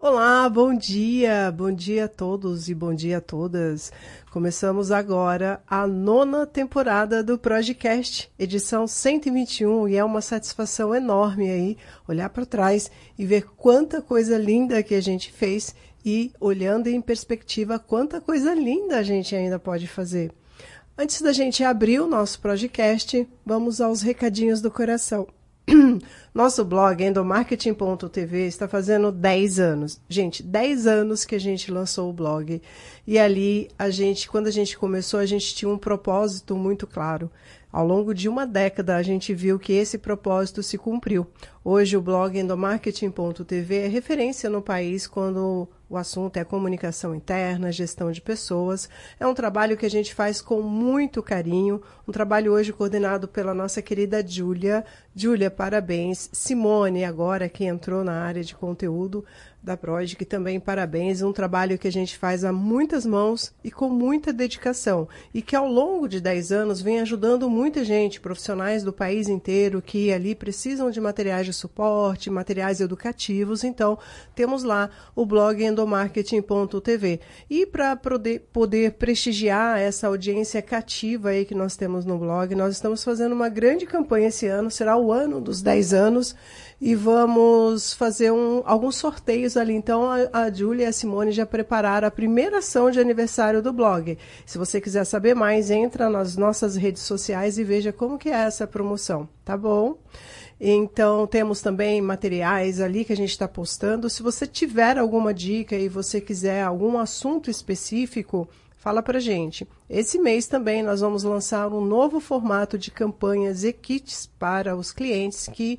Olá, bom dia a todos e bom dia a todas. Começamos agora a 9ª temporada do Projecast, edição 121, e é uma satisfação enorme aí olhar para trás e ver quanta coisa linda que a gente fez e, olhando em perspectiva, quanta coisa linda a gente ainda pode fazer. Antes da gente abrir o nosso Projecast, vamos aos recadinhos do coração. Nosso blog, endomarketing.tv, está fazendo 10 anos. Gente, 10 anos que a gente lançou o blog. E ali, quando a gente começou, a gente tinha um propósito muito claro. Ao longo de uma década, a gente viu que esse propósito se cumpriu. Hoje, o blog endomarketing.tv é referência no país quando o assunto é comunicação interna, gestão de pessoas. É um trabalho que a gente faz com muito carinho, um trabalho hoje coordenado pela nossa querida Júlia. Júlia, parabéns. Simone, agora que entrou na área de conteúdo da Prodigy, também parabéns. Um trabalho que a gente faz a muitas mãos e com muita dedicação. E que ao longo de 10 anos vem ajudando muita gente, profissionais do país inteiro que ali precisam de materiais de suporte, materiais educativos. Então, temos lá o blog endomarketing.tv. E para poder prestigiar essa audiência cativa aí que nós temos no blog, nós estamos fazendo uma grande campanha esse ano, será o ano dos 10 anos, e vamos fazer alguns sorteios ali. Então, a Júlia e a Simone já prepararam a primeira ação de aniversário do blog. Se você quiser saber mais, entra nas nossas redes sociais e veja como que é essa promoção, tá bom? Então, temos também materiais ali que a gente está postando. Se você tiver alguma dica e você quiser algum assunto específico, fala pra gente. Esse mês também nós vamos lançar um novo formato de campanhas e kits para os clientes que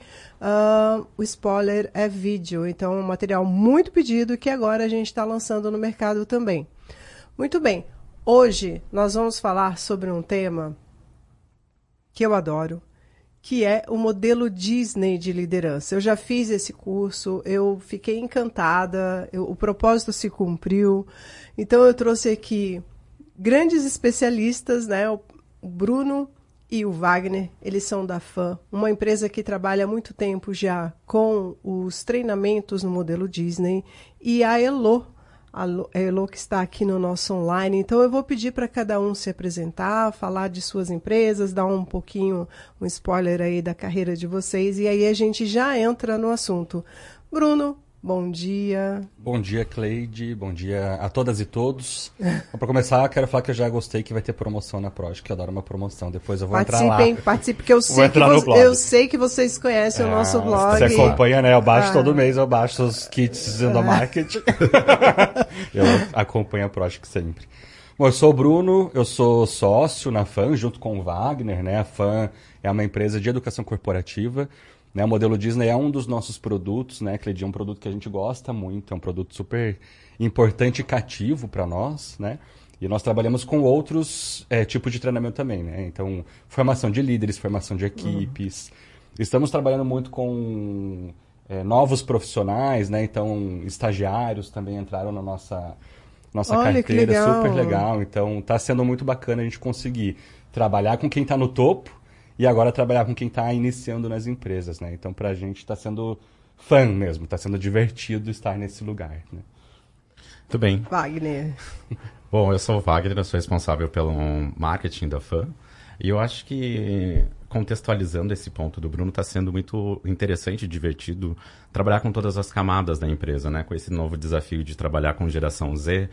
o spoiler é vídeo. Então, é um material muito pedido que agora a gente está lançando no mercado também. Muito bem. Hoje nós vamos falar sobre um tema que eu adoro, que é o modelo Disney de liderança. Eu já fiz esse curso, eu fiquei encantada, o propósito se cumpriu. Então, eu trouxe aqui grandes especialistas, né? O Bruno e o Wagner, eles são da FAM, uma empresa que trabalha há muito tempo já com os treinamentos no modelo Disney, e a Elo que está aqui no nosso online. Então, eu vou pedir para cada um se apresentar, falar de suas empresas, dar um spoiler aí da carreira de vocês, e aí a gente já entra no assunto. Bruno, bom dia. Bom dia, Cleide. Bom dia a todas e todos. Para começar, quero falar que eu já gostei que vai ter promoção na Prodigy, que eu adoro uma promoção. Depois eu vou entrar lá. Participe, porque eu sei que vocês conhecem o nosso blog. Você acompanha, né? Eu baixo todo mês, eu baixo os kits do marketing. Eu acompanho a Prodigy sempre. Bom, eu sou o Bruno, eu sou sócio na FAM, junto com o Wagner, né? A FAM é uma empresa de educação corporativa. Né, o modelo Disney é um dos nossos produtos, né, Cleide? É um produto que a gente gosta muito, é um produto super importante e cativo para nós, né? E nós trabalhamos com outros tipos de treinamento também, né? Então, formação de líderes, formação de equipes. Estamos trabalhando muito com novos profissionais, né? Então, estagiários também entraram na nossa carteira, super legal. Então, está sendo muito bacana a gente conseguir trabalhar com quem está no topo, e agora trabalhar com quem está iniciando nas empresas, né? Então, para a gente está sendo fã mesmo, está sendo divertido estar nesse lugar, né? Muito bem. Wagner. Bom, eu sou o Wagner, eu sou responsável pelo marketing da FAM. E eu acho que, contextualizando esse ponto do Bruno, está sendo muito interessante e divertido trabalhar com todas as camadas da empresa, né? Com esse novo desafio de trabalhar com geração Z.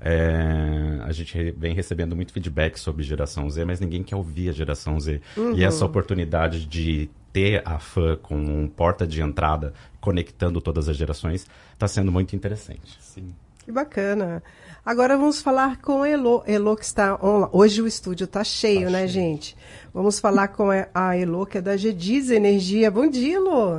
A gente vem recebendo muito feedback sobre geração Z, mas ninguém quer ouvir a geração Z. E essa oportunidade de ter a FAM com um porta de entrada conectando todas as gerações está sendo muito interessante. Sim. Que bacana. Agora vamos falar com a Elo. Elo que está online. Hoje o estúdio está cheio, né, gente? Vamos falar com a Elo, que é da GDIZ Energia. Bom dia, Elo.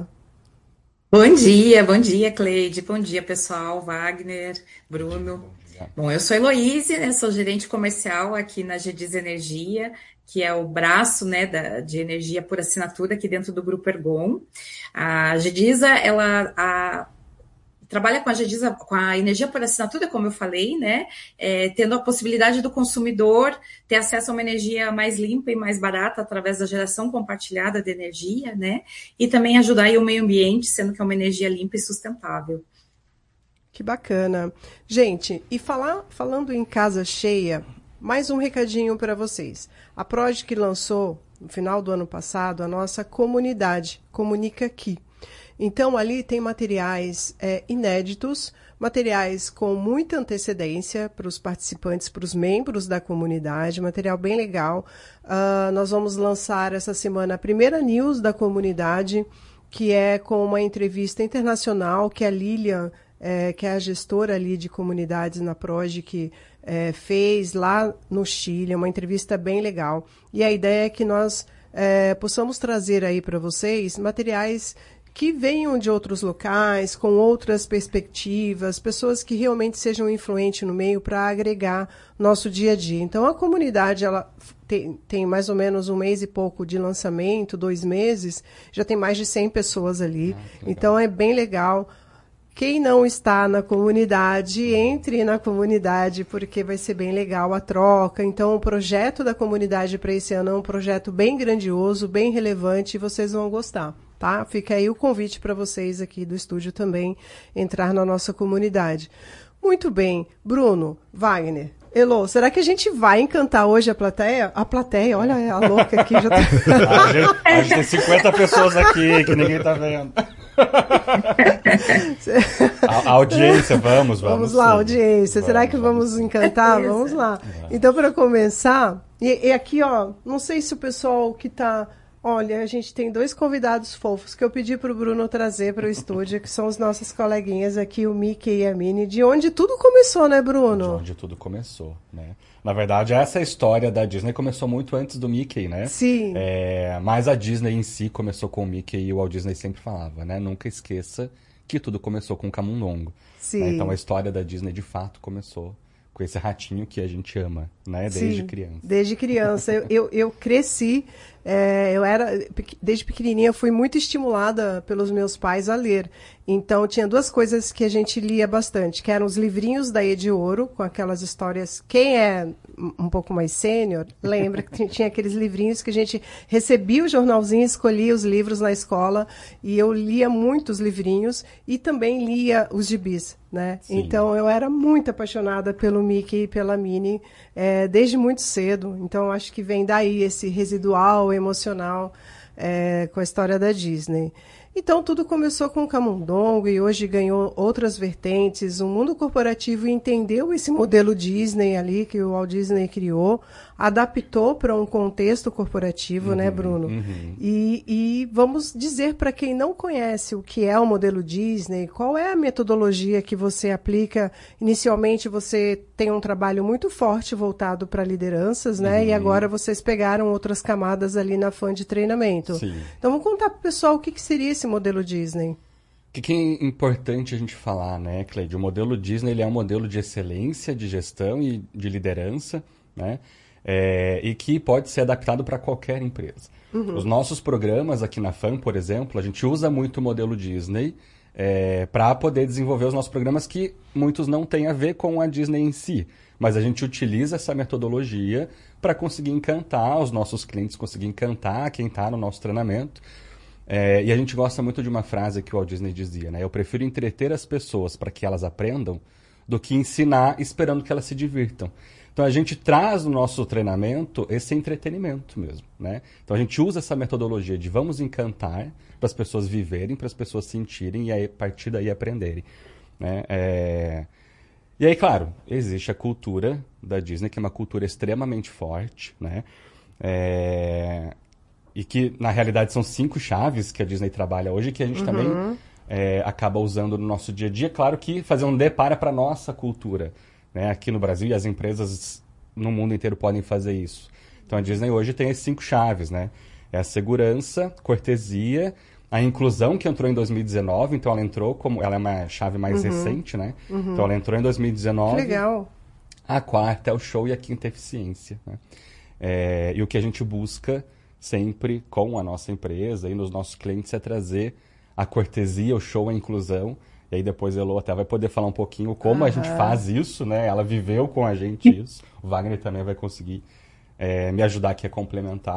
Bom dia, Cleide. Bom dia, pessoal. Wagner, Bruno. Bom, eu sou a Heloíse, né? Sou gerente comercial aqui na GDIZ Energia, que é o braço, né, de energia por assinatura aqui dentro do Grupo Ergon. A GDIZ, ela trabalha com a GDIZ, com a energia por assinatura, como eu falei, né? Tendo a possibilidade do consumidor ter acesso a uma energia mais limpa e mais barata através da geração compartilhada de energia, né? E também ajudar aí o meio ambiente, sendo que é uma energia limpa e sustentável. Que bacana. Gente, e falando em casa cheia, mais um recadinho para vocês. A Prodigy lançou, no final do ano passado, a nossa comunidade, Comunica Aqui. Então, ali tem materiais inéditos, materiais com muita antecedência para os participantes, para os membros da comunidade, material bem legal. Nós vamos lançar essa semana a primeira news da comunidade, que é com uma entrevista internacional que a Lilian, que é a gestora ali de comunidades na Prodigy, fez lá no Chile, uma entrevista bem legal. E a ideia é que nós possamos trazer aí para vocês materiais que venham de outros locais, com outras perspectivas, pessoas que realmente sejam influentes no meio para agregar nosso dia a dia. Então, a comunidade, ela tem mais ou menos 1 mês e pouco de lançamento, 2 meses, já tem mais de 100 pessoas ali. Então, é bem legal. Quem não está na comunidade, entre na comunidade, porque vai ser bem legal a troca. Então, o projeto da comunidade para esse ano é um projeto bem grandioso, bem relevante, e vocês vão gostar. Tá? Fica aí o convite para vocês aqui do estúdio também entrar na nossa comunidade. Muito bem. Bruno, Wagner, Elô, será que a gente vai encantar hoje a plateia? A plateia, olha a louca aqui. Já tá... a gente tem 50 pessoas aqui que ninguém tá vendo. A audiência, vamos lá, sim. Audiência. Será que vamos encantar? Vamos lá. Então, para começar, e aqui, ó, não sei se o pessoal que tá... Olha, a gente tem 2 convidados fofos que eu pedi para o Bruno trazer para o estúdio, que são os nossos coleguinhas aqui, o Mickey e a Minnie, de onde tudo começou, né, Bruno? De onde tudo começou, né? Na verdade, essa história da Disney começou muito antes do Mickey, né? Sim. Mas a Disney em si começou com o Mickey, e o Walt Disney sempre falava, né? Nunca esqueça que tudo começou com o Camundongo. Sim. Né? Então, a história da Disney, de fato, começou com esse ratinho que a gente ama, né? Desde criança. Desde criança. Eu cresci, desde pequenininha, fui muito estimulada pelos meus pais a ler. Então, tinha 2 coisas que a gente lia bastante, que eram os livrinhos da Edi Ouro, com aquelas histórias... Quem é um pouco mais sênior, lembra que tinha aqueles livrinhos que a gente recebia o jornalzinho, escolhia os livros na escola, e eu lia muitos livrinhos, e também lia os gibis, né? Sim. Então, eu era muito apaixonada pelo Mickey e pela Minnie, desde muito cedo. Então, acho que vem daí esse residual emocional com a história da Disney. Então, tudo começou com o Camundongo e hoje ganhou outras vertentes. O mundo corporativo entendeu esse modelo Disney ali, que o Walt Disney criou, adaptou para um contexto corporativo, né, Bruno? E vamos dizer para quem não conhece o que é o modelo Disney, qual é a metodologia que você aplica. Inicialmente, você tem um trabalho muito forte voltado para lideranças, né? E agora vocês pegaram outras camadas ali na FAM de treinamento. Sim. Então, vamos contar para o pessoal o que seria esse modelo Disney. O que é importante a gente falar, né, Cleide? O modelo Disney, ele é um modelo de excelência, de gestão e de liderança, né? E que pode ser adaptado para qualquer empresa. Os nossos programas aqui na FAM, por exemplo, a gente usa muito o modelo Disney para poder desenvolver os nossos programas que muitos não têm a ver com a Disney em si. Mas a gente utiliza essa metodologia para conseguir encantar os nossos clientes, conseguir encantar quem está no nosso treinamento. E a gente gosta muito de uma frase que o Walt Disney dizia, né? Eu prefiro entreter as pessoas para que elas aprendam do que ensinar esperando que elas se divirtam. Então, a gente traz no nosso treinamento esse entretenimento mesmo, né? Então, a gente usa essa metodologia de vamos encantar para as pessoas viverem, para as pessoas sentirem e aí, a partir daí aprenderem, né? E aí, claro, existe a cultura da Disney, que é uma cultura extremamente forte, né? E que, na realidade, são 5 chaves que a Disney trabalha hoje, que a gente também acaba usando no nosso dia a dia. Claro que fazer um deparo para a nossa cultura, né? Aqui no Brasil, e as empresas no mundo inteiro podem fazer isso. Então, a Disney hoje tem as 5 chaves, né? É a segurança, cortesia, a inclusão, que entrou em 2019. Então, ela entrou como... Ela é uma chave mais recente, né? Então, ela entrou em 2019. Que legal. A 4ª é o show e a 5ª é eficiência, né? E o que a gente busca sempre com a nossa empresa e nos nossos clientes é trazer a cortesia, o show, a inclusão. E aí depois a Elô até vai poder falar um pouquinho como a gente faz isso, né? Ela viveu com a gente isso. O Wagner também vai conseguir me ajudar aqui a complementar.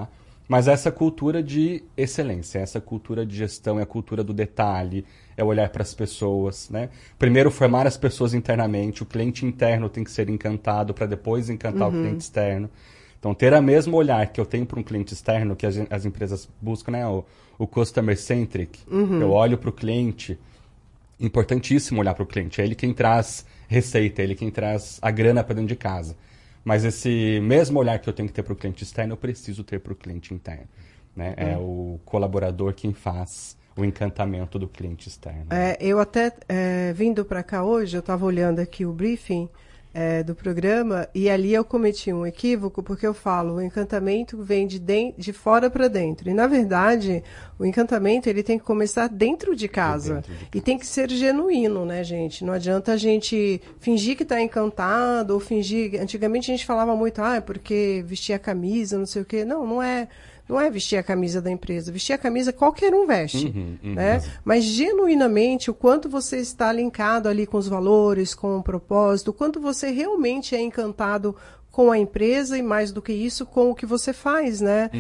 Mas essa cultura de excelência, essa cultura de gestão, é a cultura do detalhe, é olhar para as pessoas, né? Primeiro formar as pessoas internamente, o cliente interno tem que ser encantado para depois encantar o cliente externo. Então, ter o mesmo olhar que eu tenho para um cliente externo, que as empresas buscam, né? O customer centric. Eu olho para o cliente, importantíssimo olhar para o cliente. É ele quem traz receita, é ele quem traz a grana para dentro de casa. Mas esse mesmo olhar que eu tenho que ter para o cliente externo, eu preciso ter para o cliente interno. Né? É o colaborador quem faz o encantamento do cliente externo. Eu até, vindo para cá hoje, eu estava olhando aqui o briefing do programa e ali eu cometi um equívoco porque eu falo o encantamento vem de fora para dentro. E, na verdade, o encantamento ele tem que começar dentro de casa. E tem que ser genuíno, né, gente? Não adianta a gente fingir que está encantado ou fingir... Antigamente a gente falava muito, porque vestir a camisa, não sei o quê. Não, não é... Não é vestir a camisa da empresa. Vestir a camisa qualquer um veste. Né? Mas, genuinamente, o quanto você está linkado ali com os valores, com o propósito, o quanto você realmente é encantado com a empresa e, mais do que isso, com o que você faz. Né?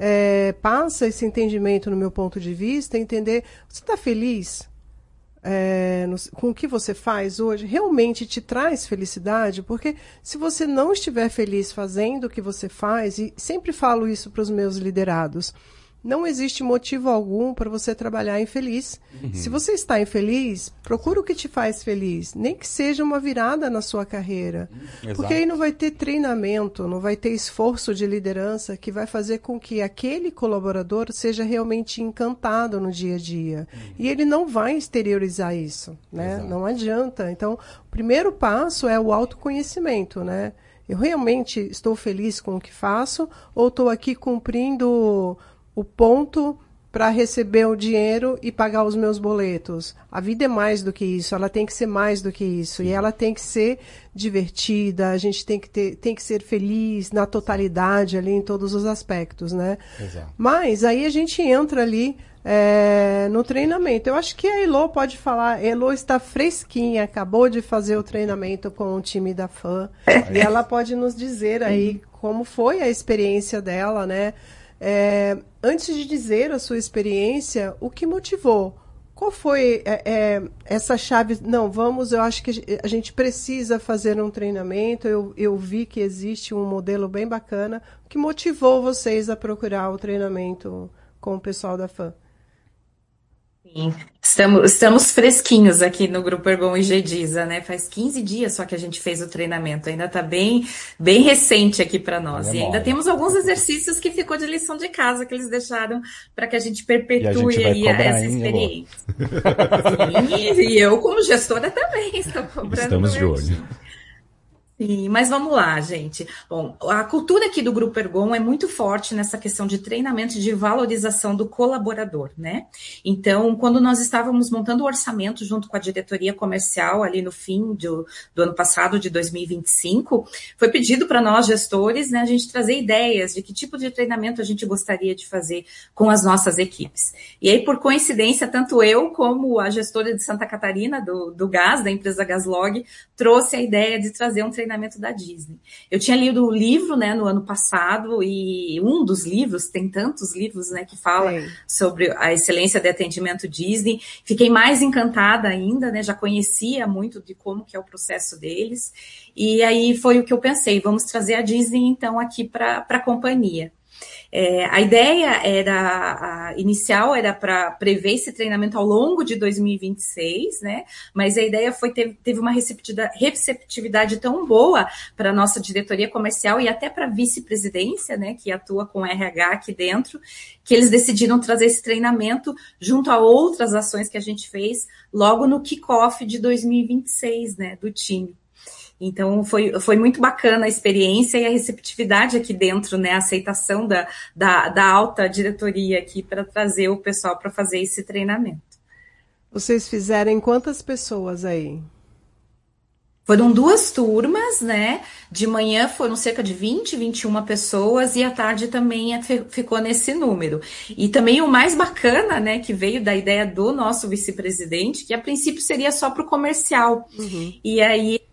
Passa esse entendimento, no meu ponto de vista, entender, você está feliz? Com o que você faz hoje, realmente te traz felicidade? Porque se você não estiver feliz fazendo o que você faz, e sempre falo isso para os meus liderados, não existe motivo algum para você trabalhar infeliz. Se você está infeliz, procura o que te faz feliz, nem que seja uma virada na sua carreira. Porque aí não vai ter treinamento, não vai ter esforço de liderança que vai fazer com que aquele colaborador seja realmente encantado no dia a dia. E ele não vai exteriorizar isso, né? Não adianta. Então, o primeiro passo é o autoconhecimento, né? Eu realmente estou feliz com o que faço ou estou aqui cumprindo o ponto para receber o dinheiro e pagar os meus boletos? A vida é mais do que isso, ela tem que ser mais do que isso. E ela tem que ser divertida, a gente tem que ser feliz na totalidade ali, em todos os aspectos, né? Mas aí a gente entra ali no treinamento. Eu acho que a Elo pode falar. A Elo está fresquinha, acabou de fazer o treinamento com o time da FAM. E ela pode nos dizer aí como foi a experiência dela, né? Antes de dizer a sua experiência, o que motivou? Qual foi essa chave? Não, eu acho que a gente precisa fazer um treinamento. Eu vi que existe um modelo bem bacana. O que motivou vocês a procurar o treinamento com o pessoal da FAM? Sim. Estamos fresquinhos aqui no Grupo Ergon e Gediza, né? Faz 15 dias só que a gente fez o treinamento, ainda está bem recente aqui para nós. E ainda temos alguns exercícios que ficou de lição de casa que eles deixaram para que a gente perpetue aí essa experiência. Sim, e eu, como gestora, também estou cobrando. Estamos de olho. Sim, mas vamos lá, gente. Bom, a cultura aqui do Grupo Ergon é muito forte nessa questão de treinamento e de valorização do colaborador, né? Então, quando nós estávamos montando o orçamento junto com a diretoria comercial ali no fim do ano passado, de 2025, foi pedido para nós, gestores, né, a gente trazer ideias de que tipo de treinamento a gente gostaria de fazer com as nossas equipes. E aí, por coincidência, tanto eu como a gestora de Santa Catarina, do Gás, da empresa Gaslog, trouxe a ideia de trazer um treinamento da Disney. Eu tinha lido o livro, né, no ano passado, e um dos livros, tem tantos livros, né, que fala sobre a excelência de atendimento Disney. Fiquei mais encantada ainda, né, já conhecia muito de como que é o processo deles, e aí foi o que eu pensei, vamos trazer a Disney, então, aqui para a companhia. A ideia inicial era para prever esse treinamento ao longo de 2026, né? Mas a ideia teve uma receptividade tão boa para a nossa diretoria comercial e até para a vice-presidência, né, que atua com RH aqui dentro, que eles decidiram trazer esse treinamento junto a outras ações que a gente fez logo no kickoff de 2026, né, do time. Então, foi muito bacana a experiência e a receptividade aqui dentro, né? A aceitação da alta diretoria aqui para trazer o pessoal para fazer esse treinamento. Vocês fizeram quantas pessoas aí? Foram 2 turmas, né? De manhã foram cerca de 21 pessoas e à tarde também ficou nesse número. E também o mais bacana, né, que veio da ideia do nosso vice-presidente, que a princípio seria só para o comercial. E aí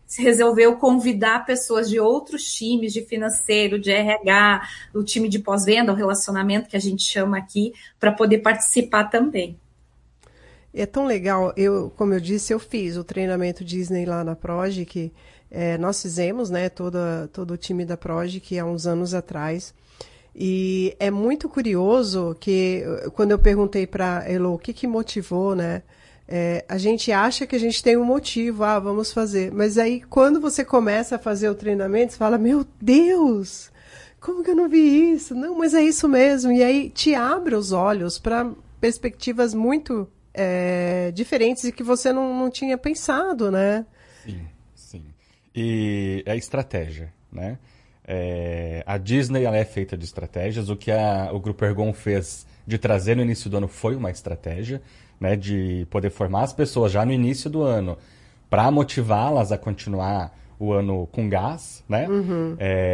se resolveu convidar pessoas de outros times, de financeiro, de RH, o time de pós-venda, o relacionamento que a gente chama aqui, para poder participar também. É tão legal, como eu disse, eu fiz o treinamento Disney lá na Progic, nós fizemos, né, todo o time da Progic há uns anos atrás, e é muito curioso que, quando eu perguntei para a Elo o que motivou, né, a gente acha que a gente tem um motivo, vamos fazer. Mas aí, quando você começa a fazer o treinamento, você fala, meu Deus, como que eu não vi isso? Não, mas é isso mesmo. E aí te abre os olhos para perspectivas muito diferentes e que você não tinha pensado, né? Sim. E é estratégia, né? A Disney, ela é feita de estratégias. O que o Grupo Ergon fez de trazer no início do ano foi uma estratégia, né, de poder formar as pessoas já no início do ano para motivá-las a continuar o ano com gás, né? Uhum.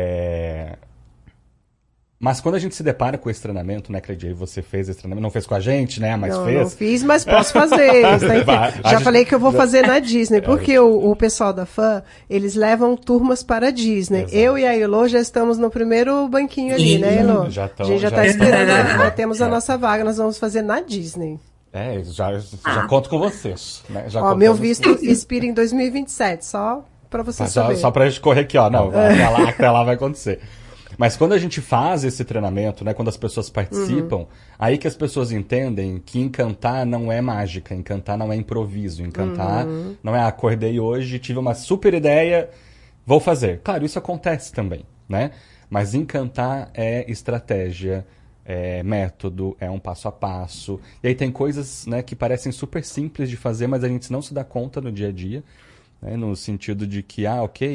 Mas quando a gente se depara com esse treinamento, né, Cleidy, você fez esse treinamento, não fez com a gente, né, mas fez. Não fiz, mas posso fazer. Já falei que eu vou fazer na Disney, porque o pessoal da FAM, eles levam turmas para a Disney. Exato. Eu e a Elo já estamos no primeiro banquinho ali, né, Elo? A gente já está esperando, já temos a nossa vaga, nós vamos fazer na Disney. Já conto com vocês. Né? Meu visto expira em 2027, só para você saber. Só para a gente correr aqui, não, até lá vai acontecer. Mas quando a gente faz esse treinamento, né, quando as pessoas participam, aí que as pessoas entendem que encantar não é mágica, encantar não é improviso, encantar não é acordei hoje, tive uma super ideia, vou fazer. Claro, isso acontece também, né? Mas encantar é estratégia, é método, é um passo a passo. E aí tem coisas, né, que parecem super simples de fazer, mas a gente não se dá conta no dia a dia, né, no sentido de que,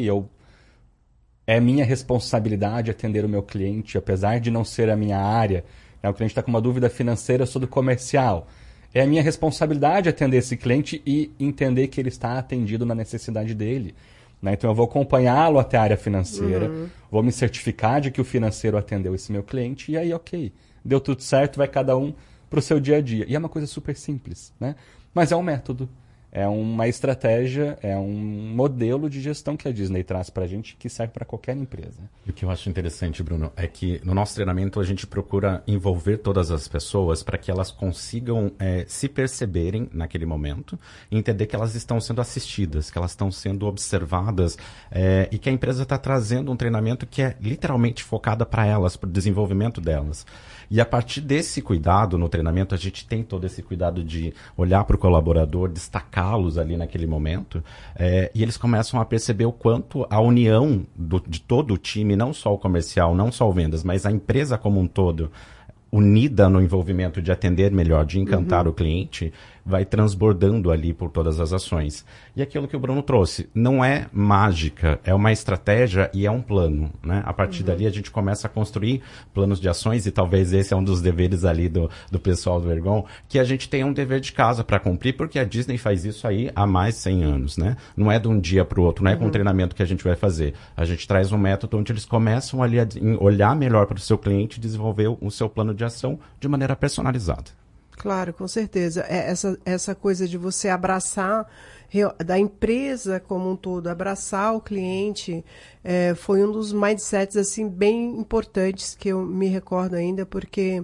é minha responsabilidade atender o meu cliente, apesar de não ser a minha área. Né, o cliente está com uma dúvida financeira, eu sou do comercial. É a minha responsabilidade atender esse cliente e entender que ele está atendido na necessidade dele. Né? Então eu vou acompanhá-lo até a área financeira, vou me certificar de que o financeiro atendeu esse meu cliente, e aí, deu tudo certo, vai cada um para o seu dia a dia. E é uma coisa super simples, né? Mas é um método, é uma estratégia, é um modelo de gestão que a Disney traz para a gente que serve para qualquer empresa. E o que eu acho interessante, Bruno, é que no nosso treinamento a gente procura envolver todas as pessoas para que elas consigam se perceberem naquele momento e entender que elas estão sendo assistidas, que elas estão sendo observadas e que a empresa está trazendo um treinamento que é literalmente focado para elas, para o desenvolvimento delas. E a partir desse cuidado no treinamento, a gente tem todo esse cuidado de olhar para o colaborador, destacá-los ali naquele momento, e eles começam a perceber o quanto a união de todo o time, não só o comercial, não só o vendas, mas a empresa como um todo, unida no envolvimento de atender melhor, de encantar o cliente, vai transbordando ali por todas as ações. E aquilo que o Bruno trouxe, não é mágica, é uma estratégia e é um plano, né? A partir dali a gente começa a construir planos de ações e talvez esse é um dos deveres ali do pessoal do Ergon, que a gente tem um dever de casa para cumprir, porque a Disney faz isso aí há mais de 100 anos, né? Não é de um dia para o outro, não é com um treinamento que a gente vai fazer. A gente traz um método onde eles começam ali a olhar melhor para o seu cliente e desenvolver o seu plano de ação de maneira personalizada. Claro, com certeza. Essa coisa de você abraçar, da empresa como um todo, abraçar o cliente, foi um dos mindsets assim, bem importantes que eu me recordo ainda, porque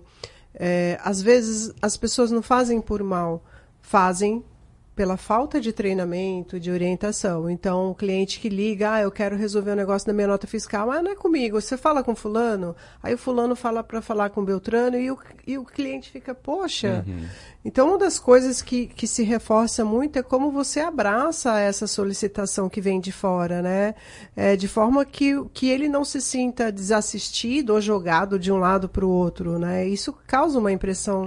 às vezes as pessoas não fazem por mal, fazem pela falta de treinamento, de orientação. Então, o cliente que liga, eu quero resolver um negócio da minha nota fiscal, não é comigo, você fala com fulano, aí o fulano fala para falar com o Beltrano e o cliente fica, poxa. Então, uma das coisas que se reforça muito é como você abraça essa solicitação que vem de fora, né? De forma que ele não se sinta desassistido ou jogado de um lado para o outro, né? Isso causa uma impressão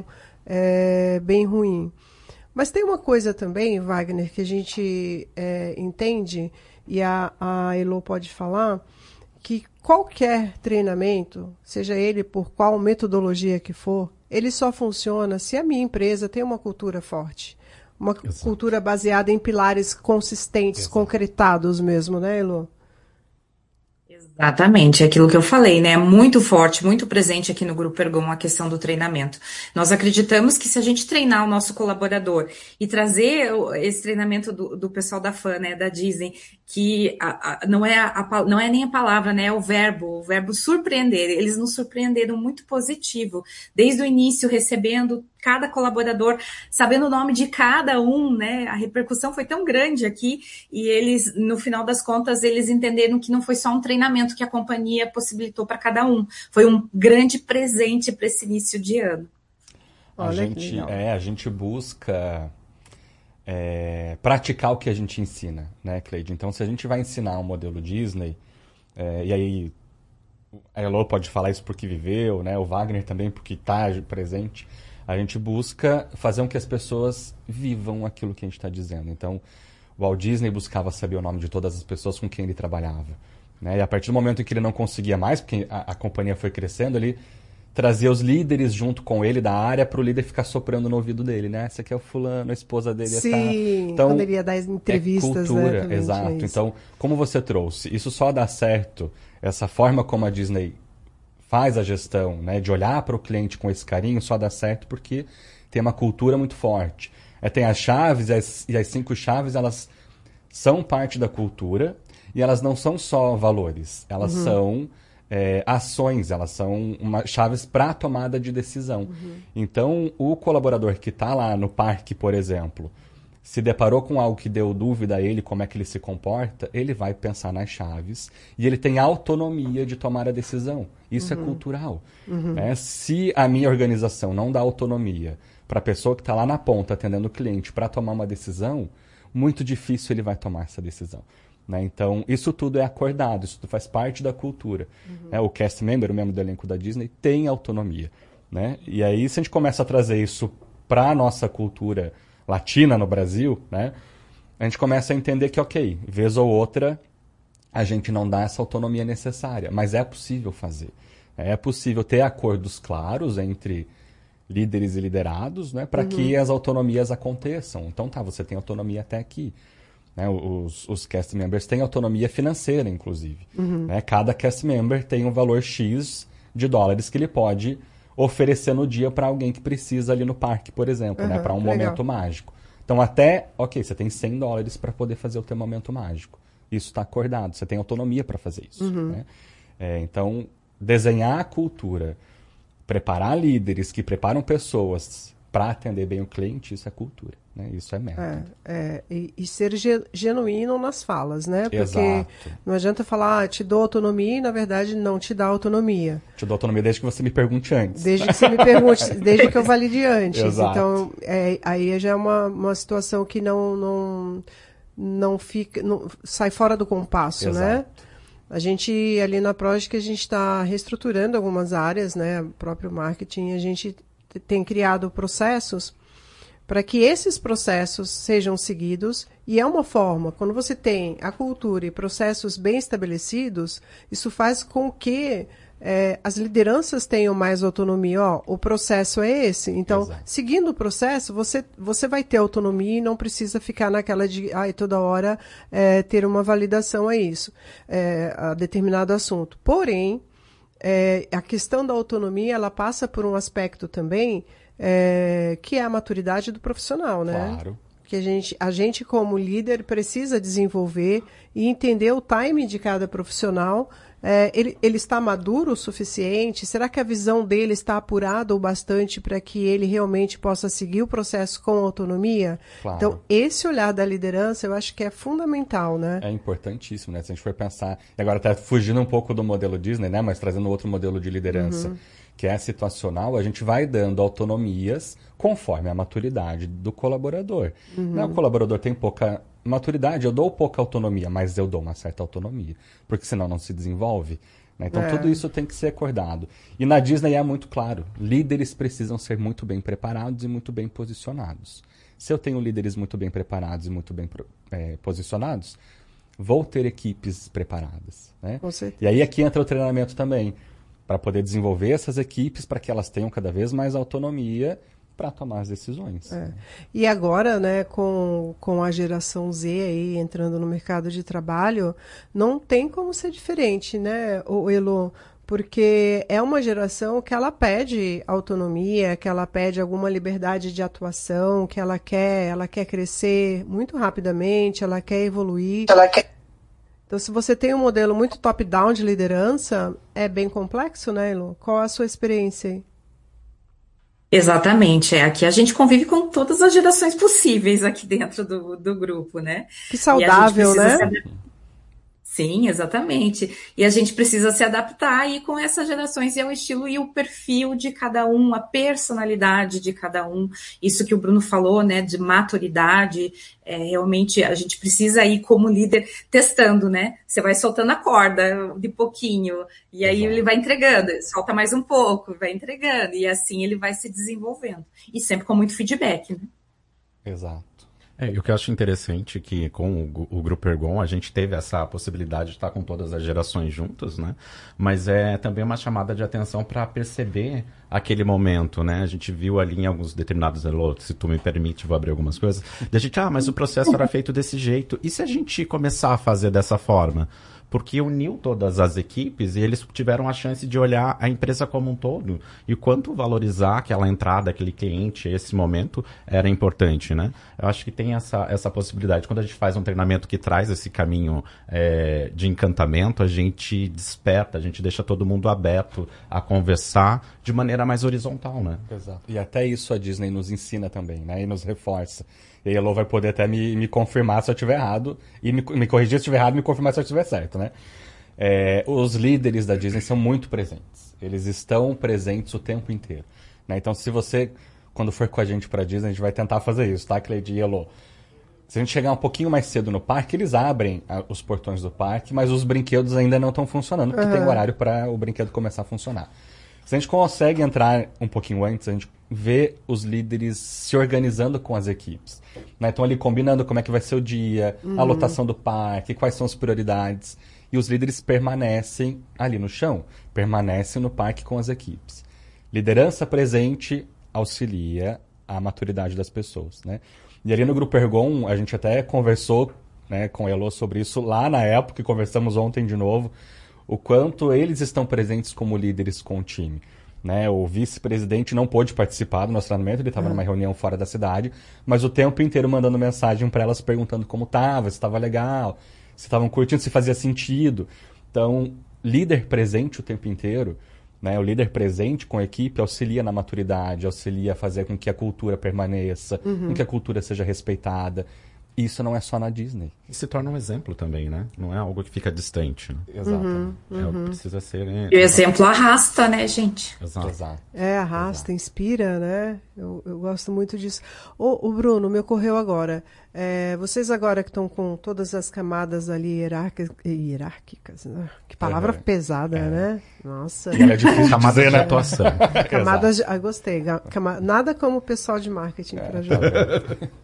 bem ruim. Mas tem uma coisa também, Wagner, que a gente entende, e a Elo pode falar, que qualquer treinamento, seja ele por qual metodologia que for, ele só funciona se a minha empresa tem uma cultura forte. Uma cultura baseada em pilares consistentes, concretados mesmo, né, Elo? Exatamente, é aquilo que eu falei, né? É muito forte, muito presente aqui no Grupo Ergon a questão do treinamento. Nós acreditamos que se a gente treinar o nosso colaborador e trazer esse treinamento do pessoal da FAN, né, da Disney, que não é nem a palavra, né? É o verbo surpreender. Eles nos surpreenderam muito positivo, desde o início, recebendo cada colaborador, sabendo o nome de cada um, né? A repercussão foi tão grande aqui e eles, no final das contas, eles entenderam que não foi só um treinamento que a companhia possibilitou para cada um, foi um grande presente para esse início de ano. A gente busca praticar o que a gente ensina, né, Cleide? Então, se a gente vai ensinar um modelo Disney, e aí a Elo pode falar isso porque viveu, né? O Wagner também porque está presente. A gente busca fazer com que as pessoas vivam aquilo que a gente está dizendo. Então, o Walt Disney buscava saber o nome de todas as pessoas com quem ele trabalhava, né? E a partir do momento em que ele não conseguia mais, porque a companhia foi crescendo, ele trazia os líderes junto com ele da área para o líder ficar soprando no ouvido dele, né? Esse aqui é o fulano, a esposa dele Sim, tá. Então, poderia dar entrevistas, cultura, né? Exato. Então, como você trouxe, isso só dá certo, essa forma como a Disney faz a gestão, né, de olhar para o cliente com esse carinho, só dá certo porque tem uma cultura muito forte. Tem as chaves, e as 5 chaves, elas são parte da cultura, e elas não são só valores, elas são ações, elas são chaves para a tomada de decisão. Então, o colaborador que está lá no parque, por exemplo, se deparou com algo que deu dúvida a ele, como é que ele se comporta, ele vai pensar nas chaves e ele tem autonomia de tomar a decisão. Isso é cultural. Se a minha organização não dá autonomia para a pessoa que está lá na ponta atendendo o cliente para tomar uma decisão, muito difícil ele vai tomar essa decisão. Né? Então, isso tudo é acordado, isso tudo faz parte da cultura. O cast member, o membro do elenco da Disney, tem autonomia. Né? E aí, se a gente começa a trazer isso para a nossa cultura latina no Brasil, né, a gente começa a entender que, ok, vez ou outra, a gente não dá essa autonomia necessária, mas é possível fazer. É possível ter acordos claros entre líderes e liderados, né, para que as autonomias aconteçam. Então, você tem autonomia até aqui. Né, os cast members têm autonomia financeira, inclusive. Né, cada cast member tem um valor X de dólares que ele pode oferecer no dia para alguém que precisa ali no parque, por exemplo, né, para um momento mágico. Então, você tem $100 para poder fazer o teu momento mágico. Isso está acordado, você tem autonomia para fazer isso. Né? Então, desenhar a cultura, preparar líderes que preparam pessoas para atender bem o cliente, isso é cultura. Né? Isso é método. E ser genuíno nas falas, né? Porque Exato. não adianta falar, te dou autonomia e, na verdade, não te dá autonomia. Te dou autonomia desde que você me pergunte antes. Desde que você me pergunte, desde que eu valide antes. Exato. Então, aí já é uma situação que não fica, sai fora do compasso, Exato. né? A gente, ali na Project, a gente está reestruturando algumas áreas, né? O próprio marketing, a gente tem criado processos para que esses processos sejam seguidos, e é uma forma, quando você tem a cultura e processos bem estabelecidos, isso faz com que as lideranças tenham mais autonomia. O processo é esse, então, Exato. seguindo o processo, você vai ter autonomia e não precisa ficar naquela de toda hora ter uma validação a isso, a determinado assunto. Porém, a questão da autonomia, ela passa por um aspecto também, que é a maturidade do profissional, né? Claro. Que a gente como líder precisa desenvolver e entender o time de cada profissional. Ele está maduro o suficiente? Será que a visão dele está apurada o bastante para que ele realmente possa seguir o processo com autonomia? Claro. Então, esse olhar da liderança eu acho que é fundamental, né? É importantíssimo, né? Se a gente for pensar... E agora está fugindo um pouco do modelo Disney, né? Mas trazendo outro modelo de liderança, que é situacional, a gente vai dando autonomias conforme a maturidade do colaborador. Né? O colaborador tem pouca maturidade, eu dou pouca autonomia, mas eu dou uma certa autonomia, porque senão não se desenvolve. Né? Então, tudo isso tem que ser acordado. E na Disney é muito claro, líderes precisam ser muito bem preparados e muito bem posicionados. Se eu tenho líderes muito bem preparados e muito bem posicionados, vou ter equipes preparadas. Né? Com certeza. E aí aqui entra o treinamento também, para poder desenvolver essas equipes, para que elas tenham cada vez mais autonomia para tomar as decisões. E agora, né, com a geração Z aí entrando no mercado de trabalho, não tem como ser diferente, né, Elo? Porque é uma geração que ela pede autonomia, que ela pede alguma liberdade de atuação, que ela quer crescer muito rapidamente, ela quer evoluir. Então, se você tem um modelo muito top-down de liderança, é bem complexo, né, Elo? Qual a sua experiência aí? Exatamente, aqui a gente convive com todas as gerações possíveis aqui dentro do grupo, né? Que saudável, né? Sim, exatamente. E a gente precisa se adaptar aí com essas gerações e ao estilo e o perfil de cada um, a personalidade de cada um. Isso que o Bruno falou, né, de maturidade, realmente a gente precisa ir como líder testando, né? Você vai soltando a corda de pouquinho e aí ele vai entregando, solta mais um pouco, vai entregando e assim ele vai se desenvolvendo. E sempre com muito feedback, né? Exato. E o que eu acho interessante é que com o Grupo Ergon a gente teve essa possibilidade de estar com todas as gerações juntas, né? Mas é também uma chamada de atenção para perceber aquele momento, né? A gente viu ali em alguns determinados, se tu me permite, vou abrir algumas coisas, da gente, mas o processo era feito desse jeito. E se a gente começar a fazer dessa forma? Porque uniu todas as equipes e eles tiveram a chance de olhar a empresa como um todo e o quanto valorizar aquela entrada, aquele cliente, esse momento era importante, né? Eu acho que tem essa possibilidade. Quando a gente faz um treinamento que traz esse caminho de encantamento, a gente desperta, a gente deixa todo mundo aberto a conversar de maneira mais horizontal, né? Exato. E até isso a Disney nos ensina também, né? E nos reforça. E a Elo vai poder até me confirmar se eu estiver errado e me corrigir se eu estiver errado e me confirmar se eu estiver certo, né? Os líderes da Disney são muito presentes. Eles estão presentes o tempo inteiro, né? Então, se você, quando for com a gente para a Disney, a gente vai tentar fazer isso, tá, Cleide e Elo? Se a gente chegar um pouquinho mais cedo no parque, eles abrem os portões do parque, mas os brinquedos ainda não estão funcionando, porque tem horário para o brinquedo começar a funcionar. Se a gente consegue entrar um pouquinho antes, a gente vê os líderes se organizando com as equipes, né? Então ali combinando como é que vai ser o dia, a lotação do parque, quais são as prioridades. E os líderes permanecem ali no chão, permanecem no parque com as equipes. Liderança presente auxilia a maturidade das pessoas, né? E ali no Grupo Ergon, a gente até conversou, né, com a Elo sobre isso lá na época, e conversamos ontem de novo, o quanto eles estão presentes como líderes com o time, né? O vice-presidente não pôde participar do nosso treinamento, ele estava numa reunião fora da cidade, mas o tempo inteiro mandando mensagem para elas perguntando como estava, se estava legal, se estavam curtindo, se fazia sentido. Então, líder presente o tempo inteiro, né? O líder presente com a equipe auxilia na maturidade, auxilia a fazer com que a cultura permaneça, com que a cultura seja respeitada. Isso não é só na Disney. E se torna um exemplo também, né? Não é algo que fica distante. Né? Exato. Precisa ser... E o exemplo arrasta, né, gente? Exato. Arrasta, inspira, né? Eu gosto muito disso. O Bruno, me ocorreu agora. Vocês agora que estão com todas as camadas ali hierárquicas, né? Que palavra pesada, né? Nossa. E ela é difícil Camada dizer, de né? atuação. Camadas gostei. Nada como o pessoal de marketing para jogar.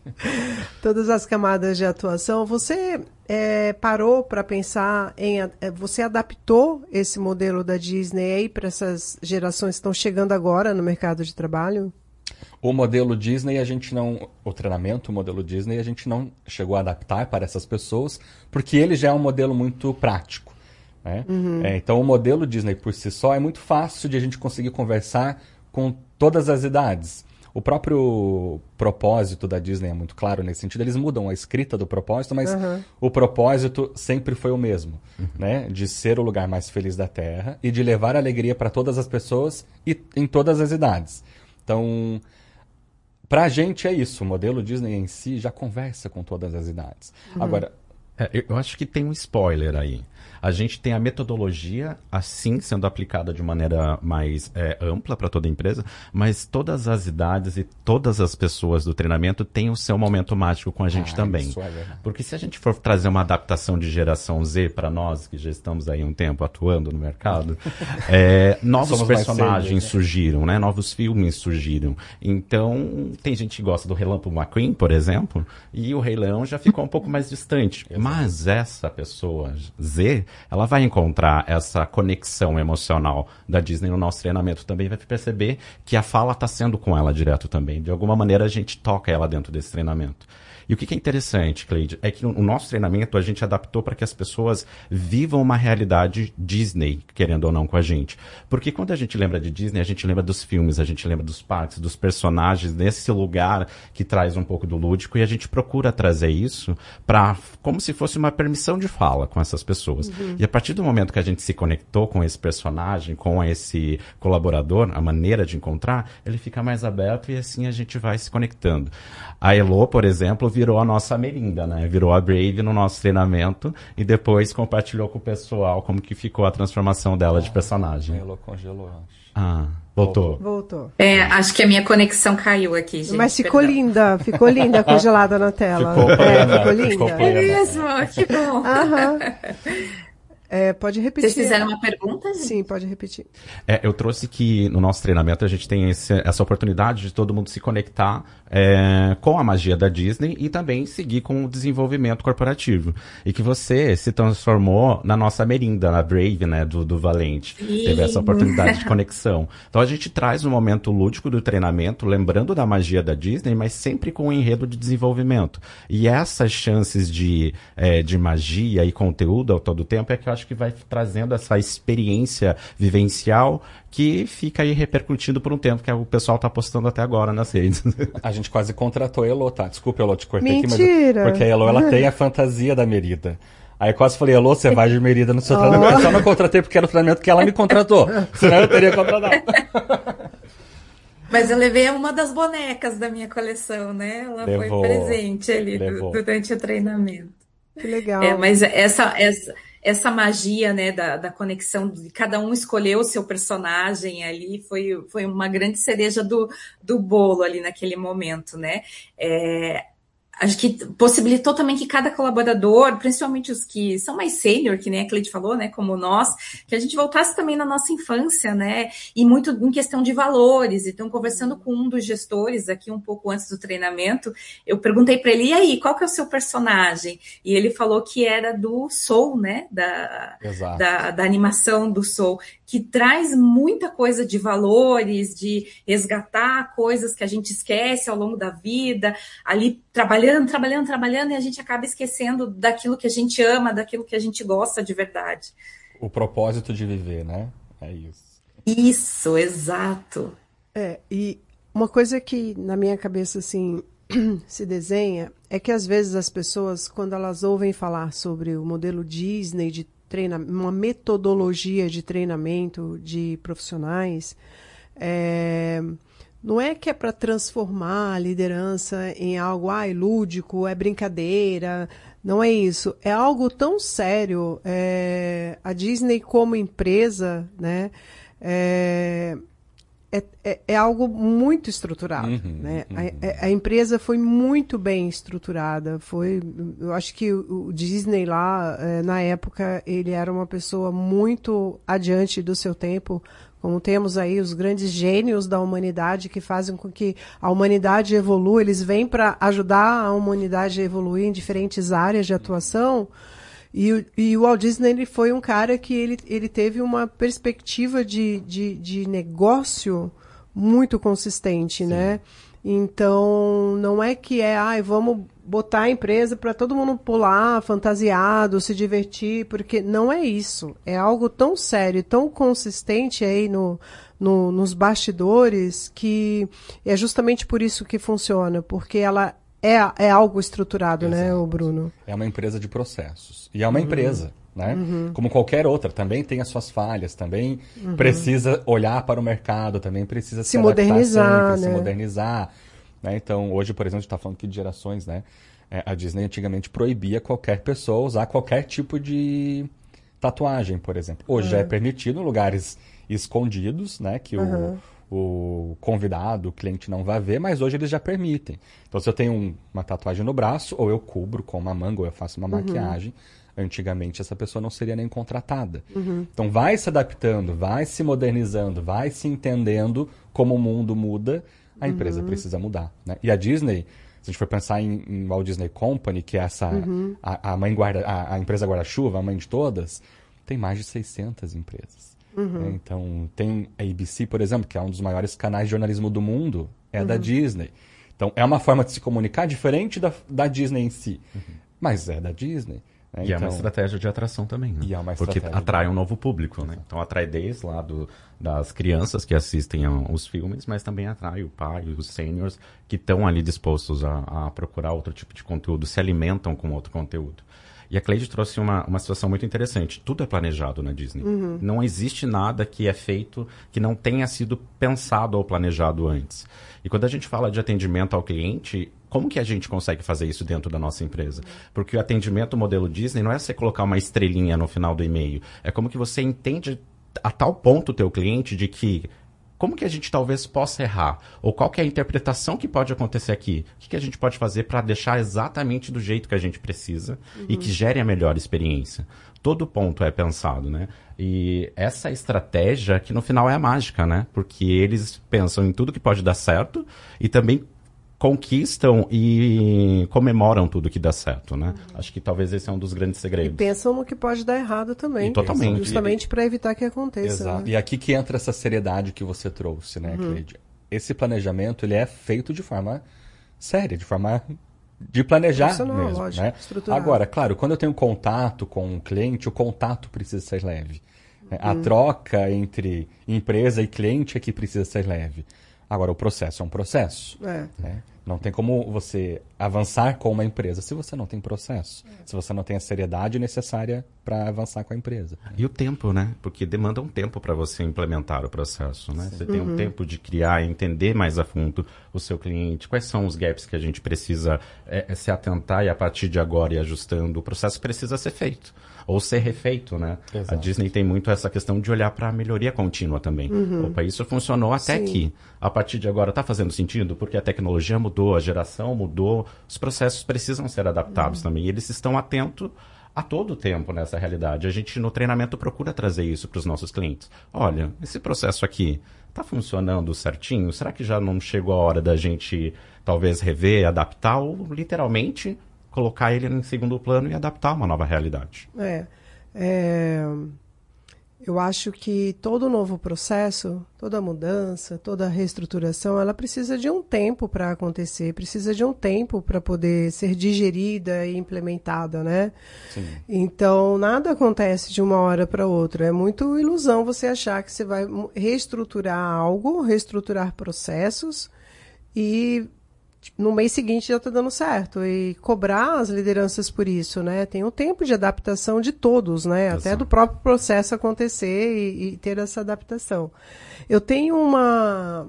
Todas as camadas de atuação. Você parou para pensar em... Você adaptou esse modelo da Disney aí para essas gerações que estão chegando agora no mercado de trabalho? O modelo Disney, o treinamento, o modelo Disney, a gente não chegou a adaptar para essas pessoas, porque ele já é um modelo muito prático, né? Então, o modelo Disney por si só é muito fácil de a gente conseguir conversar com todas as idades. O próprio propósito da Disney é muito claro nesse sentido. Eles mudam a escrita do propósito, mas o propósito sempre foi o mesmo, né? De ser o lugar mais feliz da Terra e de levar alegria para todas as pessoas e em todas as idades. Então, pra gente é isso. O modelo Disney em si já conversa com todas as idades. Agora... eu acho que tem um spoiler aí. A gente tem a metodologia, assim, sendo aplicada de maneira mais ampla para toda a empresa, mas todas as idades e todas as pessoas do treinamento têm o seu momento mágico com a gente também. Isso é verdade. Porque se a gente for trazer uma adaptação de geração Z para nós, que já estamos aí um tempo atuando no mercado, novos personagens surgiram, né? Novos filmes surgiram. Então, tem gente que gosta do Relâmpago McQueen, por exemplo, e o Rei Leão já ficou um pouco mais distante. Mas essa pessoa, Z, ela vai encontrar essa conexão emocional da Disney no nosso treinamento também, vai perceber que a fala está sendo com ela direto também. De alguma maneira a gente toca ela dentro desse treinamento. E o que é interessante, Cleide, é que o nosso treinamento a gente adaptou para que as pessoas vivam uma realidade Disney, querendo ou não, com a gente. Porque quando a gente lembra de Disney, a gente lembra dos filmes, a gente lembra dos parques, dos personagens, nesse lugar que traz um pouco do lúdico, e a gente procura trazer isso para como se fosse uma permissão de fala com essas pessoas. E a partir do momento que a gente se conectou com esse personagem, com esse colaborador, a maneira de encontrar, ele fica mais aberto e assim a gente vai se conectando. A Elo, por exemplo, virou a nossa Merinda, né? Virou a Brave no nosso treinamento e depois compartilhou com o pessoal como que ficou a transformação dela de personagem. A Elo congelou, acho. Ah, voltou. Voltou. Acho que a minha conexão caiu aqui, gente. Mas ficou linda congelada na tela. Ficou linda. Ficou É plena. mesmo, que bom. Aham. Pode repetir. Vocês fizeram uma pergunta, gente? Sim, pode repetir. Eu trouxe que no nosso treinamento a gente tem essa oportunidade de todo mundo se conectar com a magia da Disney e também seguir com o desenvolvimento corporativo. E que você se transformou na nossa Merinda, na Brave, né, do Valente. Sim. Teve essa oportunidade de conexão. Então a gente traz um momento lúdico do treinamento, lembrando da magia da Disney, mas sempre com um enredo de desenvolvimento. E essas chances de magia e conteúdo ao todo tempo é que eu acho que vai trazendo essa experiência vivencial que fica aí repercutindo por um tempo, que o pessoal tá postando até agora nas redes. A gente quase contratou a Elo, tá? Desculpa, Elo, te cortei aqui, Mentira! mas porque a Elo, ela tem a fantasia da Merida. Aí eu quase falei, Elo, você vai de Merida no seu treinamento. Eu só não contratei porque era o treinamento que ela me contratou. Senão eu teria contratado. Mas eu levei uma das bonecas da minha coleção, né? Ela Levou. foi presente ali Levou. durante o treinamento. Que legal. Mas essa magia, né, da conexão, de cada um escolher o seu personagem ali, foi uma grande cereja do bolo ali naquele momento, né? Acho que possibilitou também que cada colaborador, principalmente os que são mais sênior, que nem a Cleide falou, né, como nós, que a gente voltasse também na nossa infância, né, e muito em questão de valores. Então, conversando com um dos gestores aqui um pouco antes do treinamento, eu perguntei para ele, e aí, qual que é o seu personagem? E ele falou que era do Soul, né, da animação do Soul, que traz muita coisa de valores, de resgatar coisas que a gente esquece ao longo da vida, ali trabalhando, e a gente acaba esquecendo daquilo que a gente ama, daquilo que a gente gosta de verdade. O propósito de viver, né? É isso. Isso, exato. E uma coisa que na minha cabeça, assim, se desenha, é que às vezes as pessoas, quando elas ouvem falar sobre o modelo Disney de uma metodologia de treinamento de profissionais, não é que é para transformar a liderança em algo lúdico, é brincadeira, não é isso. É algo tão sério. A Disney como empresa, né, é algo muito estruturado. Né? A empresa foi muito bem estruturada. Eu acho que o Disney lá, na época, ele era uma pessoa muito adiante do seu tempo, como temos aí os grandes gênios da humanidade que fazem com que a humanidade evolua. Eles vêm para ajudar a humanidade a evoluir em diferentes áreas de atuação. E o Walt Disney, ele foi um cara que ele teve uma perspectiva de negócio muito consistente, né? Então, não é que vamos botar a empresa para todo mundo pular fantasiado, se divertir, porque não é isso. É algo tão sério, tão consistente aí nos bastidores, que é justamente por isso que funciona, porque ela é algo estruturado, Exato. Né, o Bruno? É uma empresa de processos. E é uma empresa, né? Como qualquer outra. Também tem as suas falhas, também precisa olhar para o mercado, também precisa se modernizar, sempre, né? se modernizar. Né? Então, hoje, por exemplo, a gente está falando aqui de gerações, né? A Disney antigamente proibia qualquer pessoa usar qualquer tipo de tatuagem, por exemplo. Hoje já é permitido em lugares escondidos, né? Que o convidado, o cliente não vai ver, mas hoje eles já permitem. Então, se eu tenho uma tatuagem no braço, ou eu cubro com uma manga, ou eu faço uma maquiagem, antigamente essa pessoa não seria nem contratada. Então, vai se adaptando, vai se modernizando, vai se entendendo como o mundo muda, a empresa precisa mudar. Né? E a Disney Se a gente for pensar em Walt Disney Company, que é essa a empresa guarda-chuva, a mãe de todas, tem mais de 600 empresas. Né? Então, tem a ABC, por exemplo, que é um dos maiores canais de jornalismo do mundo, é da Disney. Então, é uma forma de se comunicar diferente da Disney em si, mas é da Disney. Né? E é uma estratégia de atração também, né? E é uma porque estratégia atrai um novo público, né? Então atrai desde lá das crianças que assistem os filmes, mas também atrai o pai, os seniors que estão ali dispostos a procurar outro tipo de conteúdo, se alimentam com outro conteúdo. E a Cleide trouxe uma situação muito interessante. Tudo é planejado na Disney. Não existe nada que é feito que não tenha sido pensado ou planejado antes. E quando a gente fala de atendimento ao cliente, como que a gente consegue fazer isso dentro da nossa empresa? Porque o atendimento modelo Disney não é você colocar uma estrelinha no final do e-mail. É como que você entende a tal ponto o teu cliente de que como que a gente talvez possa errar? Ou qual que é a interpretação que pode acontecer aqui? O que a gente pode fazer para deixar exatamente do jeito que a gente precisa e que gere a melhor experiência? Todo ponto é pensado, né? E essa estratégia que no final é a mágica, né? Porque eles pensam em tudo que pode dar certo e também conquistam e comemoram tudo que dá certo, né? Acho que talvez esse é um dos grandes segredos. E pensam no que pode dar errado também. E totalmente. Justamente para evitar que aconteça. Exato. Né? E aqui que entra essa seriedade que você trouxe, né, Cleide? Esse planejamento, ele é feito de forma séria, de forma de planejar mesmo, lógico, né? Agora, claro, quando eu tenho contato com um cliente, o contato precisa ser leve. Né? A troca entre empresa e cliente é que precisa ser leve. Agora, o processo é um processo. Né? Não tem como você avançar com uma empresa se você não tem processo. Se você não tem a seriedade necessária para avançar com a empresa. E o tempo, né? Porque demanda um tempo para você implementar o processo, né? Sim. Você tem um tempo de criar e entender mais a fundo o seu cliente. Quais são os gaps que a gente precisa se atentar e a partir de agora ir ajustando. O processo precisa ser feito. Ou ser refeito, né? Exato. A Disney tem muito essa questão de olhar para a melhoria contínua também. Opa, isso funcionou até aqui. A partir de agora está fazendo sentido? Porque a tecnologia mudou, a geração mudou, os processos precisam ser adaptados também. E eles estão atentos a todo tempo nessa realidade. A gente no treinamento procura trazer isso para os nossos clientes. Olha, esse processo aqui está funcionando certinho? Será que já não chegou a hora da gente talvez rever, adaptar ou literalmente colocar ele em segundo plano e adaptar uma nova realidade? Eu acho que todo novo processo, toda mudança, toda reestruturação, ela precisa de um tempo para acontecer, precisa de um tempo para poder ser digerida e implementada, né? Sim. Então, nada acontece de uma hora para outra. É muito ilusão você achar que você vai reestruturar algo, reestruturar processos e no mês seguinte já está dando certo. E cobrar as lideranças por isso, né? Tem um tempo de adaptação de todos, né? Exato. Até do próprio processo acontecer e ter essa adaptação. Eu tenho uma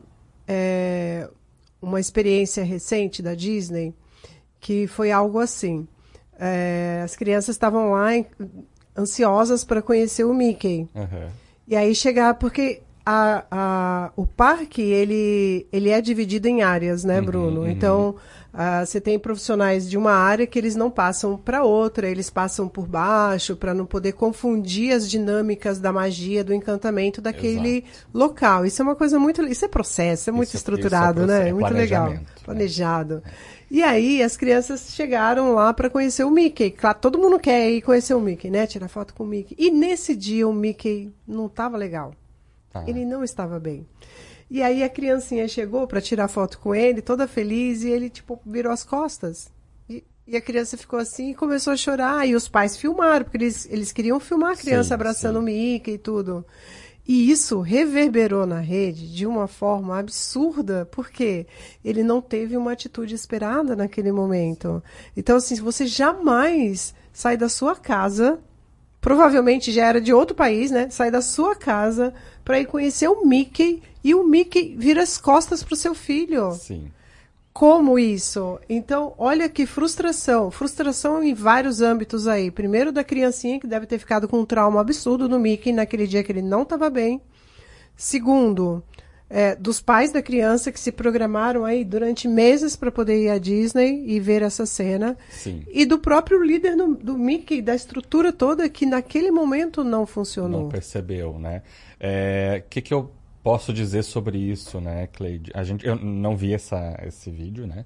experiência recente da Disney que foi algo assim. As crianças estavam lá ansiosas para conhecer o Mickey. E aí chegar, porque o parque, ele é dividido em áreas, né, Bruno? Então, você tem profissionais de uma área que eles não passam para outra, eles passam por baixo para não poder confundir as dinâmicas da magia, do encantamento daquele local. Isso é uma coisa muito... Isso é processo, é muito estruturado, né? É muito legal. Planejado. E aí, as crianças chegaram lá para conhecer o Mickey. Claro, todo mundo quer ir conhecer o Mickey, né? Tirar foto com o Mickey. E nesse dia, o Mickey não estava legal. Ele não estava bem. E aí a criancinha chegou para tirar foto com ele, toda feliz, e ele, tipo, virou as costas. E a criança ficou assim e começou a chorar. E os pais filmaram, porque eles queriam filmar a criança abraçando o Mickey e tudo. E isso reverberou na rede de uma forma absurda, porque ele não teve uma atitude esperada naquele momento. Então, assim, você jamais sai da sua casa, provavelmente já era de outro país, né? Sai da sua casa para ir conhecer o Mickey e o Mickey vira as costas para o seu filho. Sim. Como isso? Então, olha que frustração. Frustração em vários âmbitos aí. Primeiro, da criancinha que deve ter ficado com um trauma absurdo no Mickey naquele dia que ele não estava bem. Segundo, dos pais da criança que se programaram aí durante meses para poder ir à Disney e ver essa cena. Sim. E do próprio líder do Mickey, da estrutura toda que naquele momento não funcionou. Não percebeu, né? Que eu posso dizer sobre isso, né, Cleide? Eu não vi esse vídeo, né?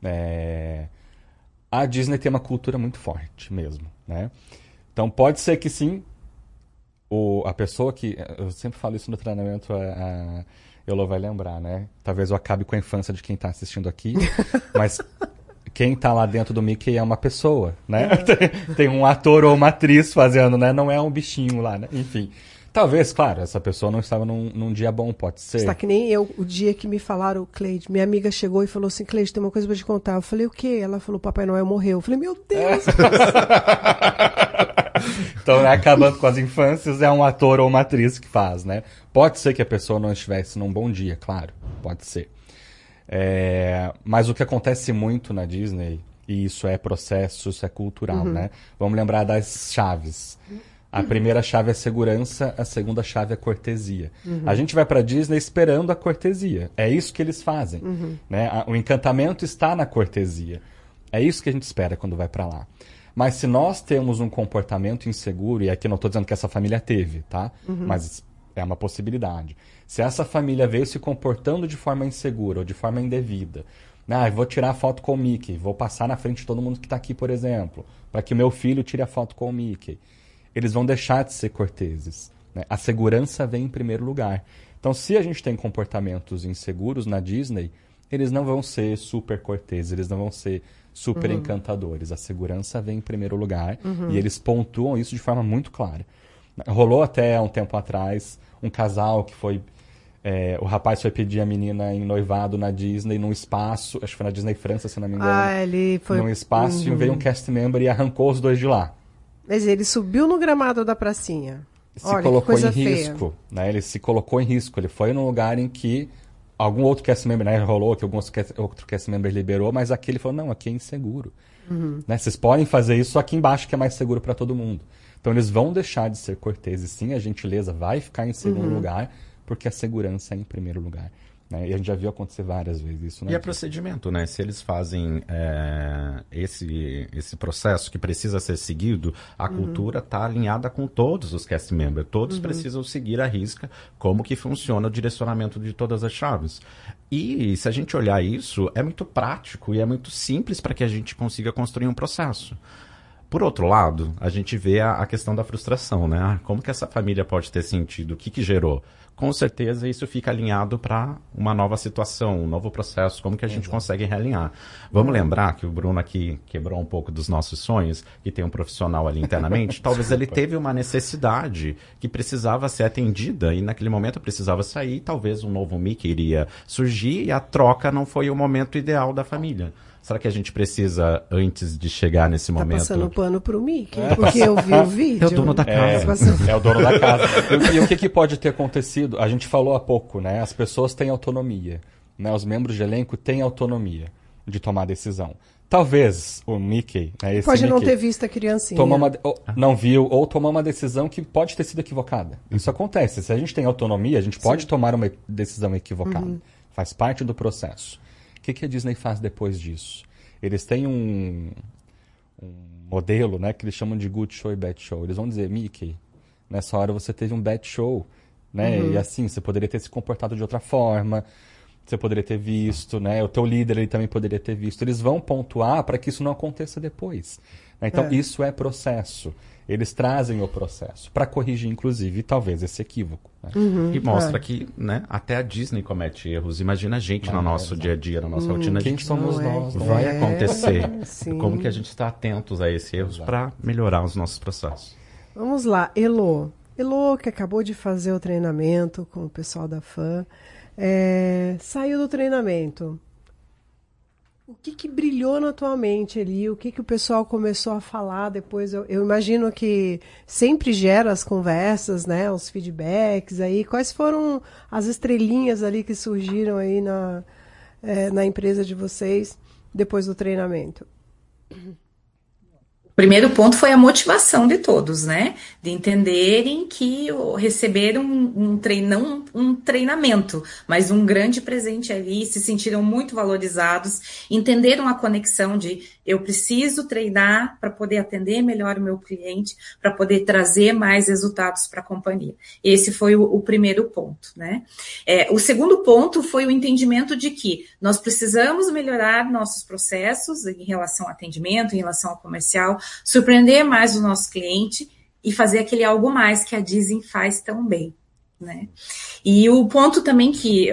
A Disney tem uma cultura muito forte mesmo, né? Então pode ser que sim, a pessoa que... Eu sempre falo isso no treinamento, a Elô vai lembrar, né? Talvez eu acabe com a infância de quem está assistindo aqui, mas quem está lá dentro do Mickey é uma pessoa, né? Tem um ator ou uma atriz fazendo, né? Não é um bichinho lá, né? Enfim... Talvez, claro, essa pessoa não estava num dia bom, pode ser. Está que nem eu, o dia que me falaram, Cleide, minha amiga chegou e falou assim, Cleide, tem uma coisa para te contar. Eu falei, o quê? Ela falou, Papai Noel morreu. Eu falei, meu Deus! Então, né, acabando com as infâncias, é um ator ou uma atriz que faz, né? Pode ser que a pessoa não estivesse num bom dia, claro, pode ser. Mas o que acontece muito na Disney, e isso é processo, isso é cultural, né? Vamos lembrar das chaves. A primeira chave é segurança, a segunda chave é cortesia. A gente vai para Disney esperando a cortesia. É isso que eles fazem. Né? O encantamento está na cortesia. É isso que a gente espera quando vai para lá. Mas se nós temos um comportamento inseguro, e aqui não estou dizendo que essa família teve, tá? Mas é uma possibilidade. Se essa família veio se comportando de forma insegura ou de forma indevida, eu vou tirar a foto com o Mickey, vou passar na frente de todo mundo que está aqui, por exemplo, para que o meu filho tire a foto com o Mickey. Eles vão deixar de ser corteses, né? A segurança vem em primeiro lugar. Então, se a gente tem comportamentos inseguros na Disney, eles não vão ser super corteses, eles não vão ser super encantadores. A segurança vem em primeiro lugar e eles pontuam isso de forma muito clara. Rolou até um tempo atrás um casal que foi... o rapaz foi pedir a menina em noivado na Disney, num espaço, acho que foi na Disney França, se não me engano. Ele foi... Num espaço e veio um cast member e arrancou os dois de lá. Mas ele subiu no gramado da pracinha. Se colocou em risco, né? Ele se colocou em risco. Ele foi num lugar em que algum outro cast member, né? Rolou que outro cast member liberou, mas aqui ele falou, não, aqui é inseguro. Né? Vocês podem fazer isso aqui embaixo que é mais seguro para todo mundo. Então eles vão deixar de ser corteses, sim, a gentileza vai ficar em segundo lugar, porque a segurança é em primeiro lugar. Né? E a gente já viu acontecer várias vezes isso. Né? E é procedimento, né? Se eles fazem esse processo que precisa ser seguido, a cultura está alinhada com todos os cast members. Todos precisam seguir à risca como que funciona o direcionamento de todas as chaves. E se a gente olhar isso, é muito prático e é muito simples para que a gente consiga construir um processo. Por outro lado, a gente vê a questão da frustração, né? Como que essa família pode ter sentido? O que gerou? Com certeza isso fica alinhado para uma nova situação, um novo processo, como que a gente consegue realinhar. Vamos lembrar que o Bruno aqui quebrou um pouco dos nossos sonhos, que tem um profissional ali internamente, talvez ele teve uma necessidade que precisava ser atendida e naquele momento precisava sair, talvez um novo Mickey iria surgir e a troca não foi o momento ideal da família. Será que a gente precisa, antes de chegar nesse momento... Tá passando pano pro Mickey, porque eu vi o vídeo. É o dono da casa. É o dono da casa. E o que pode ter acontecido? A gente falou há pouco, né? As pessoas têm autonomia. Né? Os membros de elenco têm autonomia de tomar decisão. Talvez o Mickey... Né, pode não ter visto a criancinha. Não viu, ou tomar uma decisão que pode ter sido equivocada. Isso acontece. Se a gente tem autonomia, a gente pode tomar uma decisão equivocada. Faz parte do processo. O que a Disney faz depois disso? Eles têm um modelo, né, que eles chamam de good show e bad show. Eles vão dizer, Mickey, nessa hora você teve um bad show, né? E assim, você poderia ter se comportado de outra forma, você poderia ter visto, né? O teu líder ele também poderia ter visto. Eles vão pontuar para que isso não aconteça depois. Né? Então, isso é processo. Eles trazem o processo para corrigir, inclusive, talvez esse equívoco. Né? E mostra que, né, até a Disney comete erros. Imagina a gente no nosso dia a dia, na nossa rotina. Quem somos nós? Vai acontecer. Como que a gente está atentos a esses erros para melhorar os nossos processos? Vamos lá, Elô. Elô, que acabou de fazer o treinamento com o pessoal da FAM, saiu do treinamento. O que brilhou na tua mente ali? O que o pessoal começou a falar depois? Eu imagino que sempre gera as conversas, né? Os feedbacks aí. Quais foram as estrelinhas ali que surgiram aí na empresa de vocês depois do treinamento? Primeiro ponto foi a motivação de todos, né? De entenderem que receberam não um treinamento, mas um grande presente ali, se sentiram muito valorizados, entenderam a conexão de eu preciso treinar para poder atender melhor o meu cliente, para poder trazer mais resultados para a companhia. Esse foi o primeiro ponto, né? O segundo ponto foi o entendimento de que nós precisamos melhorar nossos processos em relação ao atendimento, em relação ao comercial, surpreender mais o nosso cliente e fazer aquele algo mais que a Disney faz tão bem, né? E o ponto também que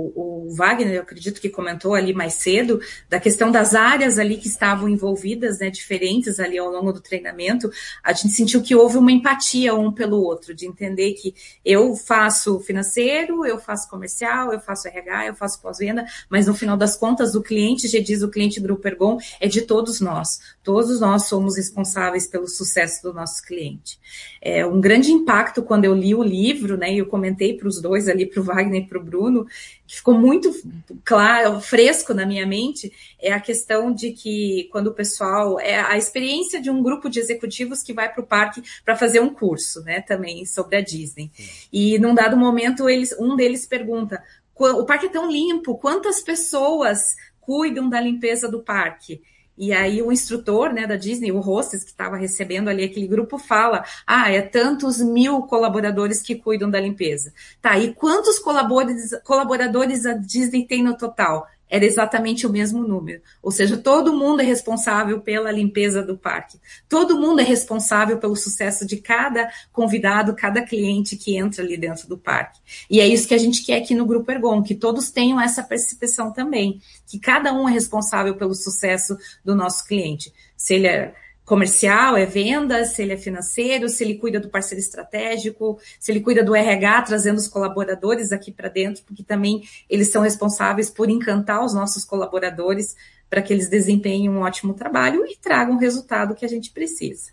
o Wagner, eu acredito que comentou ali mais cedo, da questão das áreas ali que estavam envolvidas, né, diferentes ali ao longo do treinamento, a gente sentiu que houve uma empatia um pelo outro, de entender que eu faço financeiro, eu faço comercial, eu faço RH, eu faço pós-venda, mas no final das contas o cliente, já diz o cliente Grupo Ergon, é de todos nós. Todos nós somos responsáveis pelo sucesso do nosso cliente. É um grande impacto quando eu li o livro, né, e eu comentei para os dois ali, para o Wagner e para o Bruno, que ficou muito claro, fresco na minha mente, é a questão de que quando o pessoal, é a experiência de um grupo de executivos que vai para o parque para fazer um curso, né, também sobre a Disney. E num dado momento, um deles pergunta, o parque é tão limpo, quantas pessoas cuidam da limpeza do parque? E aí o instrutor, né, da Disney, o hostess que estava recebendo ali aquele grupo, fala, é tantos 1000 colaboradores que cuidam da limpeza. Tá, e quantos colaboradores a Disney tem no total? Era exatamente o mesmo número. Ou seja, todo mundo é responsável pela limpeza do parque. Todo mundo é responsável pelo sucesso de cada convidado, cada cliente que entra ali dentro do parque. E é isso que a gente quer aqui no Grupo Ergon, que todos tenham essa percepção também, que cada um é responsável pelo sucesso do nosso cliente. Se ele é comercial, é venda, se ele é financeiro, se ele cuida do parceiro estratégico, se ele cuida do RH, trazendo os colaboradores aqui para dentro, porque também eles são responsáveis por encantar os nossos colaboradores para que eles desempenhem um ótimo trabalho e tragam o resultado que a gente precisa.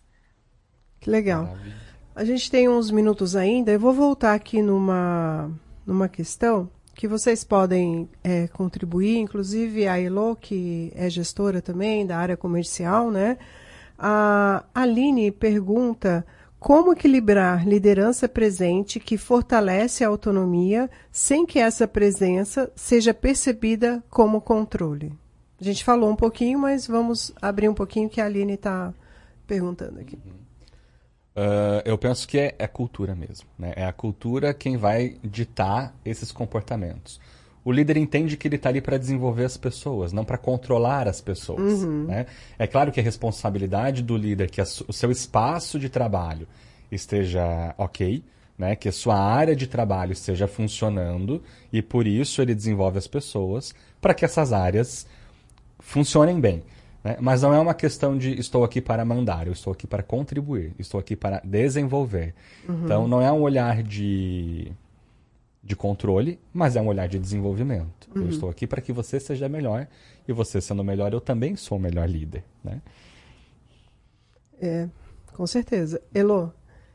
Que legal. A gente tem uns minutos ainda, eu vou voltar aqui numa questão que vocês podem contribuir, inclusive a Elo, que é gestora também da área comercial, né? A Aline pergunta como equilibrar liderança presente que fortalece a autonomia sem que essa presença seja percebida como controle. A gente falou um pouquinho, mas vamos abrir um pouquinho que a Aline está perguntando aqui. Eu penso que é cultura mesmo, né? É a cultura quem vai ditar esses comportamentos. O líder entende que ele está ali para desenvolver as pessoas, não para controlar as pessoas. Né? É claro que é responsabilidade do líder que o seu espaço de trabalho esteja ok, né? Que a sua área de trabalho esteja funcionando e por isso ele desenvolve as pessoas para que essas áreas funcionem bem. Né? Mas não é uma questão de estou aqui para mandar, eu estou aqui para contribuir, estou aqui para desenvolver. Então não é um olhar de controle, mas é um olhar de desenvolvimento. Eu estou aqui para que você seja melhor, e você sendo melhor, eu também sou o melhor líder. Né? Com certeza. Elo?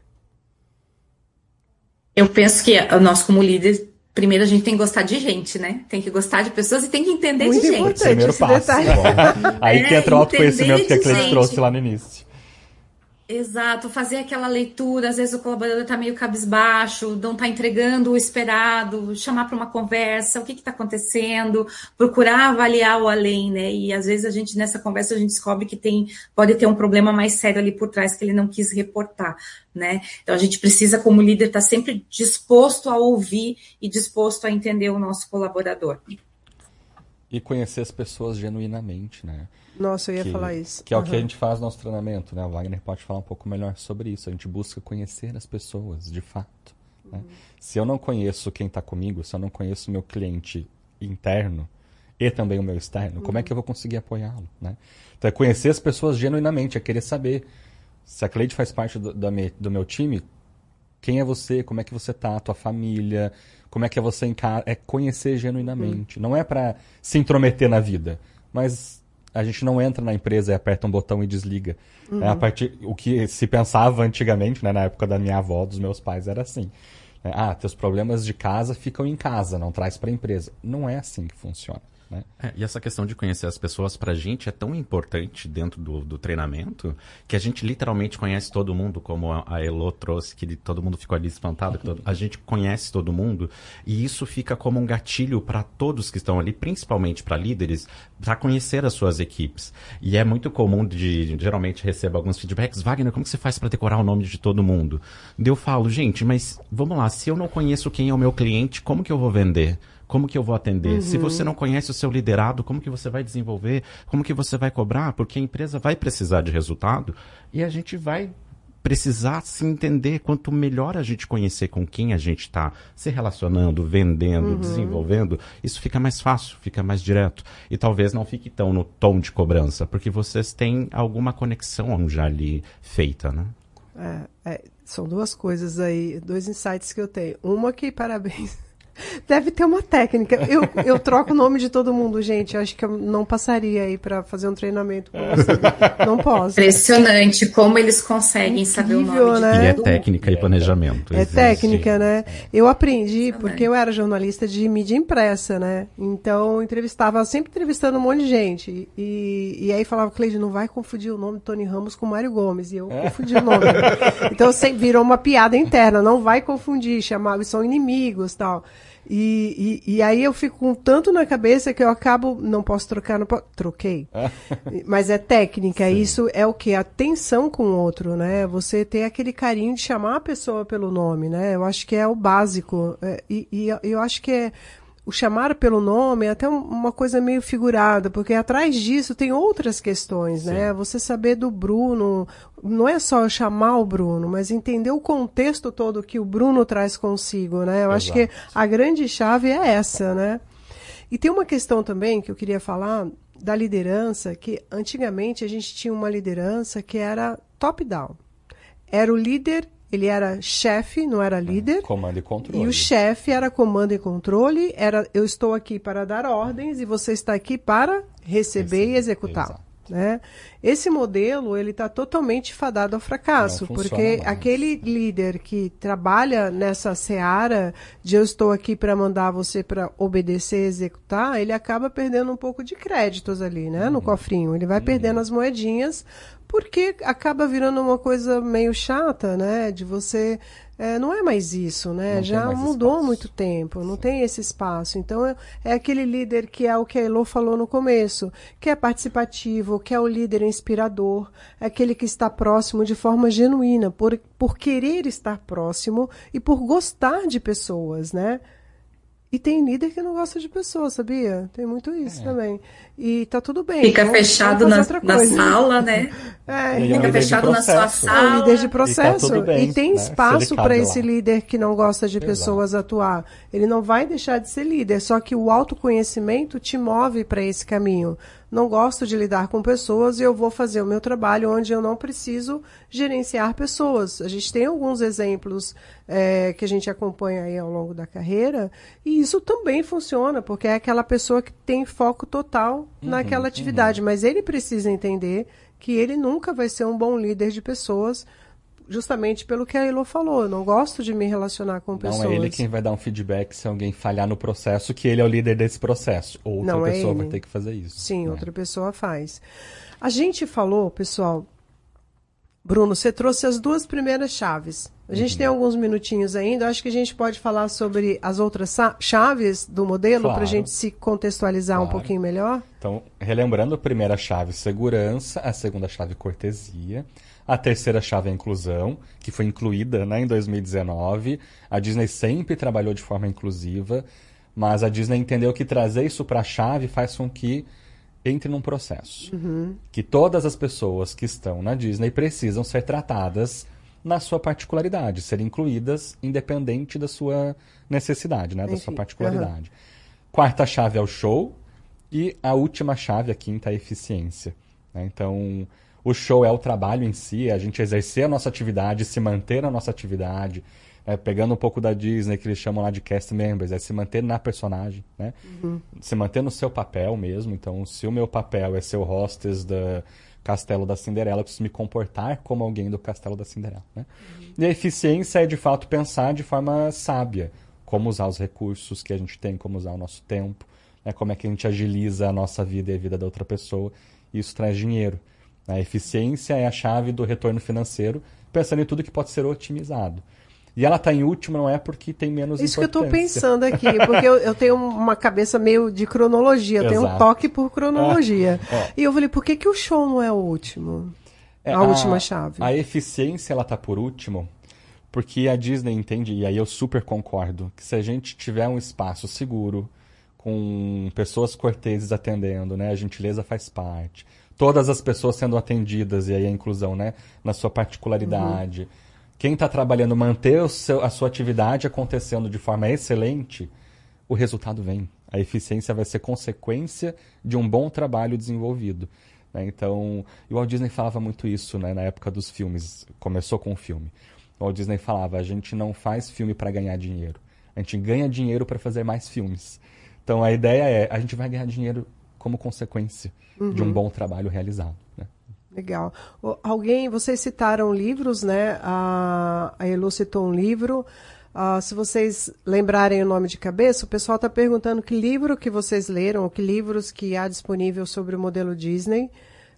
Eu penso que nós, como líderes, primeiro a gente tem que gostar de gente, né? Tem que gostar de pessoas e tem que entender muito de gente. Importante primeiro passo. Aí que entra o autoconhecimento que a Cleide trouxe lá no início. Exato, fazer aquela leitura, às vezes o colaborador está meio cabisbaixo, não está entregando o esperado, chamar para uma conversa, o que está acontecendo, procurar avaliar o além, né? E às vezes nessa conversa a gente descobre que pode ter um problema mais sério ali por trás que ele não quis reportar, né? Então a gente precisa, como líder, estar sempre disposto a ouvir e disposto a entender o nosso colaborador. E conhecer as pessoas genuinamente, né? Nossa, eu ia falar isso. Que é o que a gente faz no nosso treinamento, né? O Wagner pode falar um pouco melhor sobre isso. A gente busca conhecer as pessoas, de fato. Né? Se eu não conheço quem está comigo, se eu não conheço o meu cliente interno e também o meu externo, como é que eu vou conseguir apoiá-lo? Né? Então é conhecer as pessoas genuinamente, é querer saber. Se a Cleide faz parte do meu time, quem é você, como é que você tá, a tua família, como é que você encara, é conhecer genuinamente. Não é para se intrometer na vida, mas a gente não entra na empresa e aperta um botão e desliga. O que se pensava antigamente, né, na época da minha avó, dos meus pais, era assim. Teus problemas de casa ficam em casa, não traz para a empresa. Não é assim que funciona. né? E essa questão de conhecer as pessoas, pra gente, é tão importante dentro do treinamento, que a gente literalmente conhece todo mundo, como a Elo trouxe, que todo mundo ficou ali espantado, a gente conhece todo mundo, e isso fica como um gatilho para todos que estão ali, principalmente para líderes, para conhecer as suas equipes. E é muito comum geralmente recebo alguns feedbacks: Wagner, como que você faz para decorar o nome de todo mundo? E eu falo: gente, mas vamos lá, se eu não conheço quem é o meu cliente, como que eu vou vender? Como que eu vou atender? Se você não conhece o seu liderado, como que você vai desenvolver? Como que você vai cobrar? Porque a empresa vai precisar de resultado e a gente vai precisar se entender. Quanto melhor a gente conhecer com quem a gente está se relacionando, vendendo, desenvolvendo, isso fica mais fácil, fica mais direto. E talvez não fique tão no tom de cobrança, porque vocês têm alguma conexão já ali feita, né? São duas coisas aí, 2 insights que eu tenho. Uma que, parabéns, deve ter uma técnica. Eu troco o nome de todo mundo, gente. Eu acho que eu não passaria aí para fazer um treinamento com você. Não posso. Impressionante como eles conseguem saber o nome de né? E é técnica e planejamento. É técnica, né? Eu aprendi porque eu era jornalista de mídia impressa, né? Então, sempre entrevistando um monte de gente. E aí falava: Cleide, não vai confundir o nome de Tony Ramos com Mário Gomes. E eu confundi o nome. Então, virou uma piada interna. Não vai confundir, chamava, são inimigos, tal. E aí eu fico com tanto na cabeça que eu acabo, não posso trocar, troquei. Mas é técnica. Sim. Isso é o quê? Atenção com o outro, né? Você ter aquele carinho de chamar a pessoa pelo nome, né? Eu acho que é o básico. Eu acho que o chamar pelo nome é até uma coisa meio figurada, porque atrás disso tem outras questões, né? Sim. Você saber do Bruno, não é só chamar o Bruno, mas entender o contexto todo que o Bruno traz consigo, né? Eu acho que a grande chave é essa, né? E tem uma questão também que eu queria falar da liderança, que antigamente a gente tinha uma liderança que era top-down. Era o líder. Ele era chefe, não era líder. Comando e controle. E o chefe era comando e controle. Eu estou aqui para dar ordens e você está aqui para receber e executar. Né? Esse modelo ele está totalmente fadado ao fracasso, porque mais. Aquele líder que trabalha nessa seara de eu estou aqui para mandar você para obedecer e executar, ele acaba perdendo um pouco de créditos ali, né? No cofrinho. Ele vai perdendo as moedinhas, porque acaba virando uma coisa meio chata, né? De você... não é mais isso, né? Não já mudou há muito tempo, não tem esse espaço. Então, é aquele líder que é o que a Elo falou no começo, que é participativo, que é o líder inspirador, é aquele que está próximo de forma genuína, por querer estar próximo e por gostar de pessoas, né? E tem líder que não gosta de pessoas, sabia? Tem muito isso também. E tá tudo bem. Fica fechado na sala, né? Fica fechado na sua sala. É um líder de processo. E, tá bem, e tem espaço para esse líder que não gosta de Exato. Pessoas atuar. Ele não vai deixar de ser líder, só que o autoconhecimento te move para esse caminho. Não gosto de lidar com pessoas e eu vou fazer o meu trabalho onde eu não preciso gerenciar pessoas. A gente tem alguns exemplos que a gente acompanha aí ao longo da carreira e isso também funciona, porque é aquela pessoa que tem foco total naquela atividade, mas ele precisa entender que ele nunca vai ser um bom líder de pessoas, justamente pelo que a Elo falou. Eu não gosto de me relacionar com pessoas. Não é ele quem vai dar um feedback se alguém falhar no processo, que ele é o líder desse processo. Outra pessoa vai ter que fazer isso. Sim, outra pessoa faz. A gente falou, pessoal... Bruno, você trouxe as 2 primeiras chaves. A gente tem alguns minutinhos ainda. Acho que a gente pode falar sobre as outras chaves do modelo para a gente se contextualizar um pouquinho melhor. Então, relembrando, a primeira chave, segurança. A segunda chave, cortesia. A terceira chave é inclusão, que foi incluída, né, em 2019. A Disney sempre trabalhou de forma inclusiva, mas a Disney entendeu que trazer isso para a chave faz com que entre num processo. Que todas as pessoas que estão na Disney precisam ser tratadas na sua particularidade, ser incluídas independente da sua necessidade, né, da sua particularidade. Quarta chave é o show e a última chave, a quinta, é a eficiência. Né? Então, o show é o trabalho em si, a gente exercer a nossa atividade, se manter na nossa atividade, pegando um pouco da Disney, que eles chamam lá de cast members, é se manter na personagem, né? Se manter no seu papel mesmo. Então, se o meu papel é ser o hostess do Castelo da Cinderela, eu preciso me comportar como alguém do Castelo da Cinderela, né? E a eficiência é, de fato, pensar de forma sábia como usar os recursos que a gente tem, como usar o nosso tempo, né? Como é que a gente agiliza a nossa vida e a vida da outra pessoa. E isso traz dinheiro. A eficiência é a chave do retorno financeiro, pensando em tudo que pode ser otimizado. E ela está em último não é porque tem menos Isso importância. que eu estou pensando aqui, porque eu tenho uma cabeça meio de cronologia, eu tenho um toque por cronologia. E eu falei, por que o show não é o último? A última chave. A eficiência ela está por último, porque a Disney entende, e aí eu super concordo, que se a gente tiver um espaço seguro, com pessoas corteses atendendo, né, a gentileza faz parte, todas as pessoas sendo atendidas, e aí a inclusão, né, na sua particularidade... Quem está trabalhando manter a sua atividade acontecendo de forma excelente, o resultado vem. A eficiência vai ser consequência de um bom trabalho desenvolvido. Né? Então, o Walt Disney falava muito isso, né, na época dos filmes. Começou com o filme. O Walt Disney falava, a gente não faz filme para ganhar dinheiro. A gente ganha dinheiro para fazer mais filmes. Então, a ideia é, a gente vai ganhar dinheiro como consequência de um bom trabalho realizado. Né? Legal. Vocês citaram livros, né? A Elo citou um livro. Se vocês lembrarem o nome de cabeça, o pessoal está perguntando que livro que vocês leram, ou que livros que há disponível sobre o modelo Disney.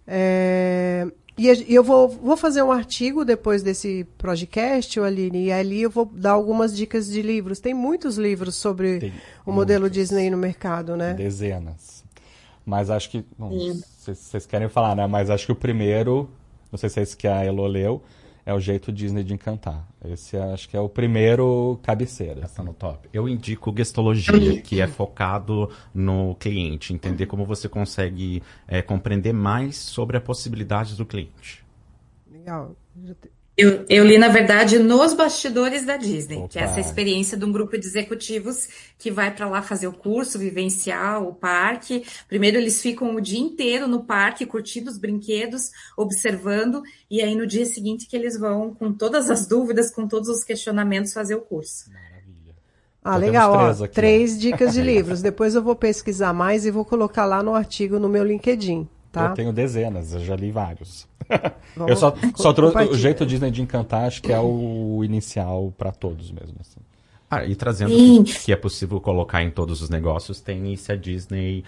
E eu vou fazer um artigo depois desse podcast, Aline, e ali eu vou dar algumas dicas de livros. Tem muitos livros sobre o modelo Disney no mercado, né? Dezenas. Mas acho que... Bom, vocês querem falar, né? Mas acho que o primeiro, não sei se é esse que a Elo leu, é O Jeito Disney de Encantar. Esse acho que é o primeiro cabeceira. Está no top. Eu indico Gestologia, que é focado no cliente, entender como você consegue compreender mais sobre as possibilidades do cliente. Legal. Eu li, na verdade, Nos Bastidores da Disney, Opa. que é essa experiência de um grupo de executivos que vai para lá fazer o curso, vivenciar o parque. Primeiro eles ficam o dia inteiro no parque, curtindo os brinquedos, observando, e aí no dia seguinte que eles vão, com todas as dúvidas, com todos os questionamentos, fazer o curso. Maravilha. Legal. Três dicas de livros. Depois eu vou pesquisar mais e vou colocar lá no artigo no meu LinkedIn. Tá? Eu tenho dezenas, eu já li vários. Eu só trouxe O Jeito Disney de Encantar, acho que é o inicial para todos mesmo. Assim. E trazendo que é possível colocar em todos os negócios, tem se a Disney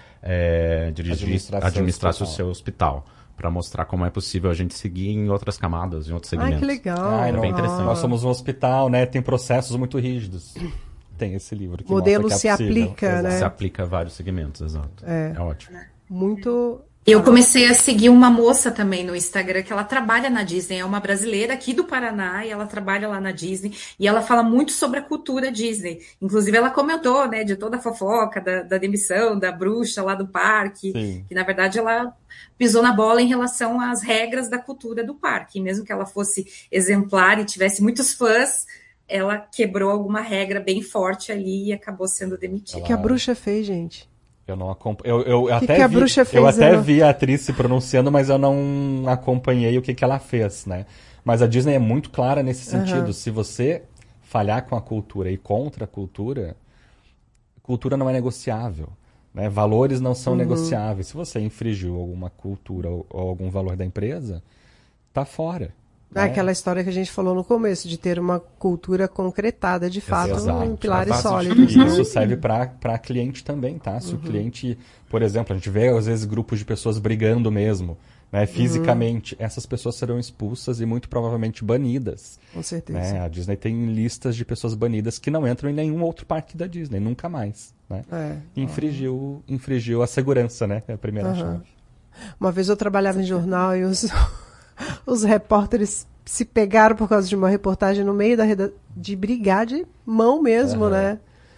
administrasse o seu hospital, para mostrar como é possível a gente seguir em outras camadas, em outros segmentos. Que legal. É bem interessante. Nós somos um hospital, né? Tem processos muito rígidos. Tem esse livro que modelo mostra que é se possível. aplica, né? Se aplica a vários segmentos, exato. É ótimo. Muito... Eu comecei a seguir uma moça também no Instagram, que ela trabalha na Disney, é uma brasileira aqui do Paraná, e ela trabalha lá na Disney, e ela fala muito sobre a cultura Disney. Inclusive, ela comentou, né, de toda a fofoca, da demissão, da bruxa lá do parque, Sim. que, na verdade, ela pisou na bola em relação às regras da cultura do parque. E mesmo que ela fosse exemplar e tivesse muitos fãs, ela quebrou alguma regra bem forte ali e acabou sendo demitida. O que a bruxa fez, gente? Eu não acompanho. Eu que a bruxa fez? Eu até vi a atriz se pronunciando, mas eu não acompanhei o que ela fez, né? Mas a Disney é muito clara nesse sentido. Se você falhar com a cultura e contra a cultura não é negociável. Né? Valores não são negociáveis. Se você infringiu alguma cultura ou algum valor da empresa, tá fora. Né? Aquela história que a gente falou no começo, de ter uma cultura concretada, de fato, em pilares sólidos. E isso serve para cliente também, tá? Se o cliente, por exemplo, a gente vê às vezes grupos de pessoas brigando mesmo, né, fisicamente, essas pessoas serão expulsas e muito provavelmente banidas. Com certeza. Né? A Disney tem listas de pessoas banidas que não entram em nenhum outro parque da Disney, nunca mais. Né? Infringiu a segurança, né? É a primeira chave. Uma vez eu trabalhava em jornal e os repórteres se pegaram por causa de uma reportagem no meio de brigar de mão mesmo, né?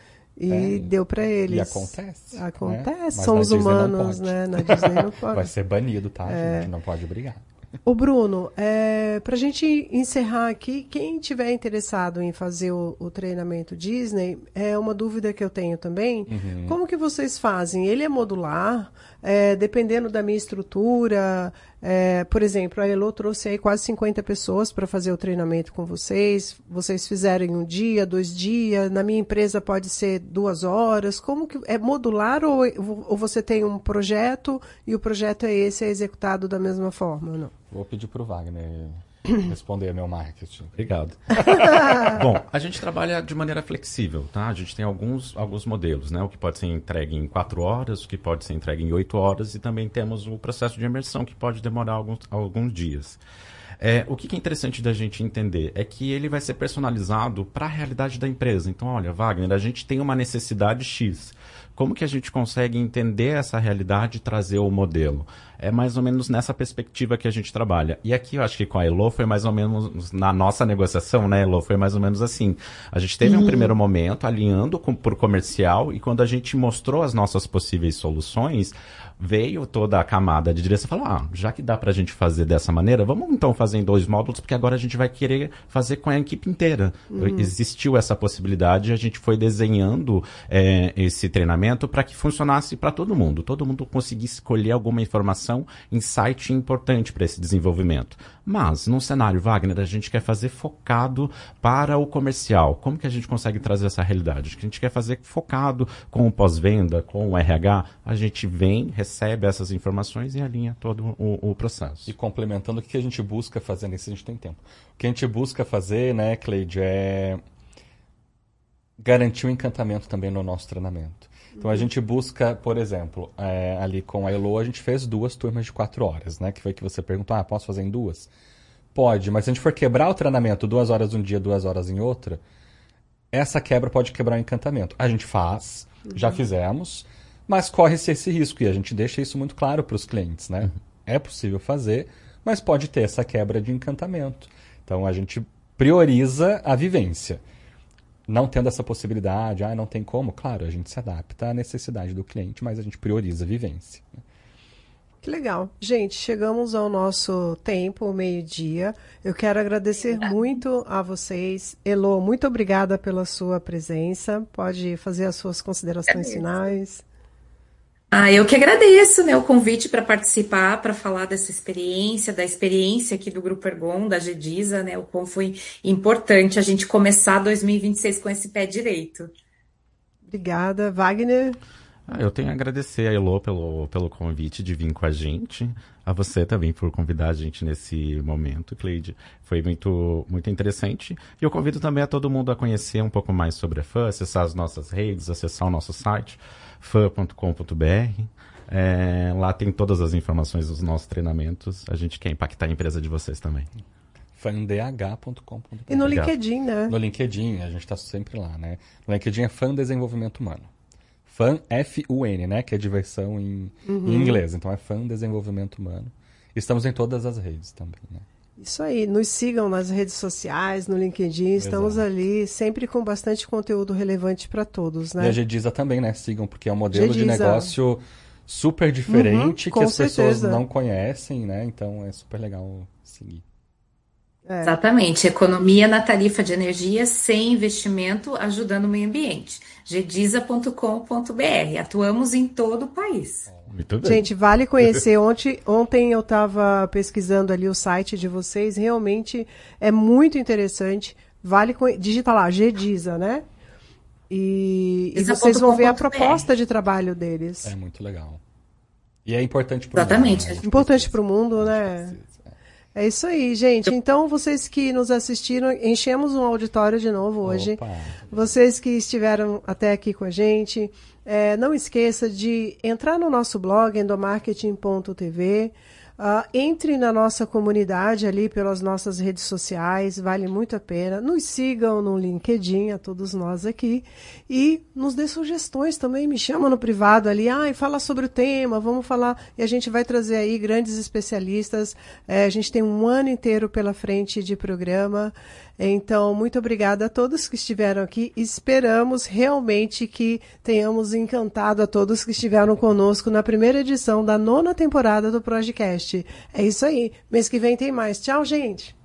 E deu para eles. E acontece. Acontece, né? Somos humanos, né? Na Disney não pode. Vai ser banido, tá? A gente não pode brigar. Ô Bruno, para a gente encerrar aqui, quem tiver interessado em fazer o treinamento Disney, é uma dúvida que eu tenho também. Como que vocês fazem? Ele é modular? Dependendo da minha estrutura, por exemplo, a Elo trouxe aí quase 50 pessoas para fazer o treinamento com vocês. Vocês fizeram em 1 dia, 2 dias. Na minha empresa pode ser 2 horas. Como que é modular ou você tem um projeto e o projeto é executado da mesma forma? Não? Vou pedir para o Wagner responder meu marketing. Obrigado. Bom, a gente trabalha de maneira flexível, tá? A gente tem alguns modelos, né? O que pode ser entregue em 4 horas, o que pode ser entregue em 8 horas e também temos o processo de imersão que pode demorar alguns dias. O que é interessante da gente entender é que ele vai ser personalizado para a realidade da empresa. Então, olha, Wagner, a gente tem uma necessidade X. Como que a gente consegue entender essa realidade e trazer o modelo? É mais ou menos nessa perspectiva que a gente trabalha. E aqui eu acho que com a Elo foi mais ou menos, na nossa negociação, né, Elo, foi mais ou menos assim. A gente teve um primeiro momento alinhando por comercial e quando a gente mostrou as nossas possíveis soluções, veio toda a camada de direção e falou, já que dá pra gente fazer dessa maneira, vamos então fazer em 2 módulos, porque agora a gente vai querer fazer com a equipe inteira. Existiu essa possibilidade e a gente foi desenhando esse treinamento para que funcionasse para todo mundo conseguisse escolher alguma informação, insight importante para esse desenvolvimento. Mas, num cenário, Wagner, a gente quer fazer focado para o comercial. Como que a gente consegue trazer essa realidade? A gente quer fazer focado com o pós-venda, com o RH. A gente vem, recebe essas informações e alinha todo o processo. E complementando, o que a gente busca fazer nisso, a gente tem tempo. O que a gente busca fazer, né, Cleide, é garantir o encantamento também no nosso treinamento. Então, a gente busca, por exemplo, ali com a Elo, a gente fez 2 turmas de 4 horas, né? Que foi que você perguntou, posso fazer em 2? Pode, mas se a gente for quebrar o treinamento 2 horas um dia, 2 horas em outra, essa quebra pode quebrar o encantamento. A gente faz, já fizemos, mas corre-se esse risco e a gente deixa isso muito claro para os clientes, né? É possível fazer, mas pode ter essa quebra de encantamento. Então, a gente prioriza a vivência. Não tendo essa possibilidade, não tem como, claro, a gente se adapta à necessidade do cliente, mas a gente prioriza a vivência. Que legal. Gente, chegamos ao nosso tempo, meio-dia. Eu quero agradecer muito a vocês. Elo, muito obrigada pela sua presença. Pode fazer as suas considerações finais. Eu que agradeço, né, o convite para participar, para falar dessa experiência, da experiência aqui do Grupo Ergon, da Gedisa, né, o quão foi importante a gente começar 2026 com esse pé direito. Obrigada. Wagner? Eu tenho a agradecer a Elo pelo convite de vir com a gente, a você também por convidar a gente nesse momento, Cleide. Foi muito, muito interessante. E eu convido também a todo mundo a conhecer um pouco mais sobre a FAN, acessar as nossas redes, acessar o nosso site, fan.com.br. Lá tem todas as informações dos nossos treinamentos. A gente quer impactar a empresa de vocês também. fandh.com.br. E no LinkedIn, né? No LinkedIn, a gente está sempre lá, né? No LinkedIn é Fan Desenvolvimento Humano. Fan, F-U-N, né? Que é diversão em inglês. Então é Fan Desenvolvimento Humano. Estamos em todas as redes também, né? Isso aí, nos sigam nas redes sociais, no LinkedIn, estamos ali sempre com bastante conteúdo relevante para todos, né? E a Gedisa também, né? Sigam, porque é um modelo de negócio super diferente que as pessoas não conhecem, né? Então é super legal seguir. Exatamente, economia na tarifa de energia sem investimento, ajudando o meio ambiente. Gedisa.com.br, atuamos em todo o país. Muito bem. Gente, vale conhecer. Ontem eu estava pesquisando ali o site de vocês, realmente é muito interessante. Digita lá, Gedisa, né? E vocês vão ver a proposta de trabalho deles. É muito legal. E é importante para o mundo. Exatamente. Né? Importante para o mundo, né? É isso aí, gente. Então, vocês que nos assistiram, enchemos um auditório de novo hoje. Opa. Vocês que estiveram até aqui com a gente, não esqueça de entrar no nosso blog, endomarketing.tv. Entre na nossa comunidade ali pelas nossas redes sociais, vale muito a pena. Nos sigam no LinkedIn, a todos nós aqui. E nos dê sugestões também, me chama no privado ali, fala sobre o tema, vamos falar. E a gente vai trazer aí grandes especialistas. A gente tem um ano inteiro pela frente de programa. Então, muito obrigada a todos que estiveram aqui. Esperamos realmente que tenhamos encantado a todos que estiveram conosco na primeira edição da 9ª temporada do Projecast. É isso aí. Mês que vem tem mais. Tchau, gente!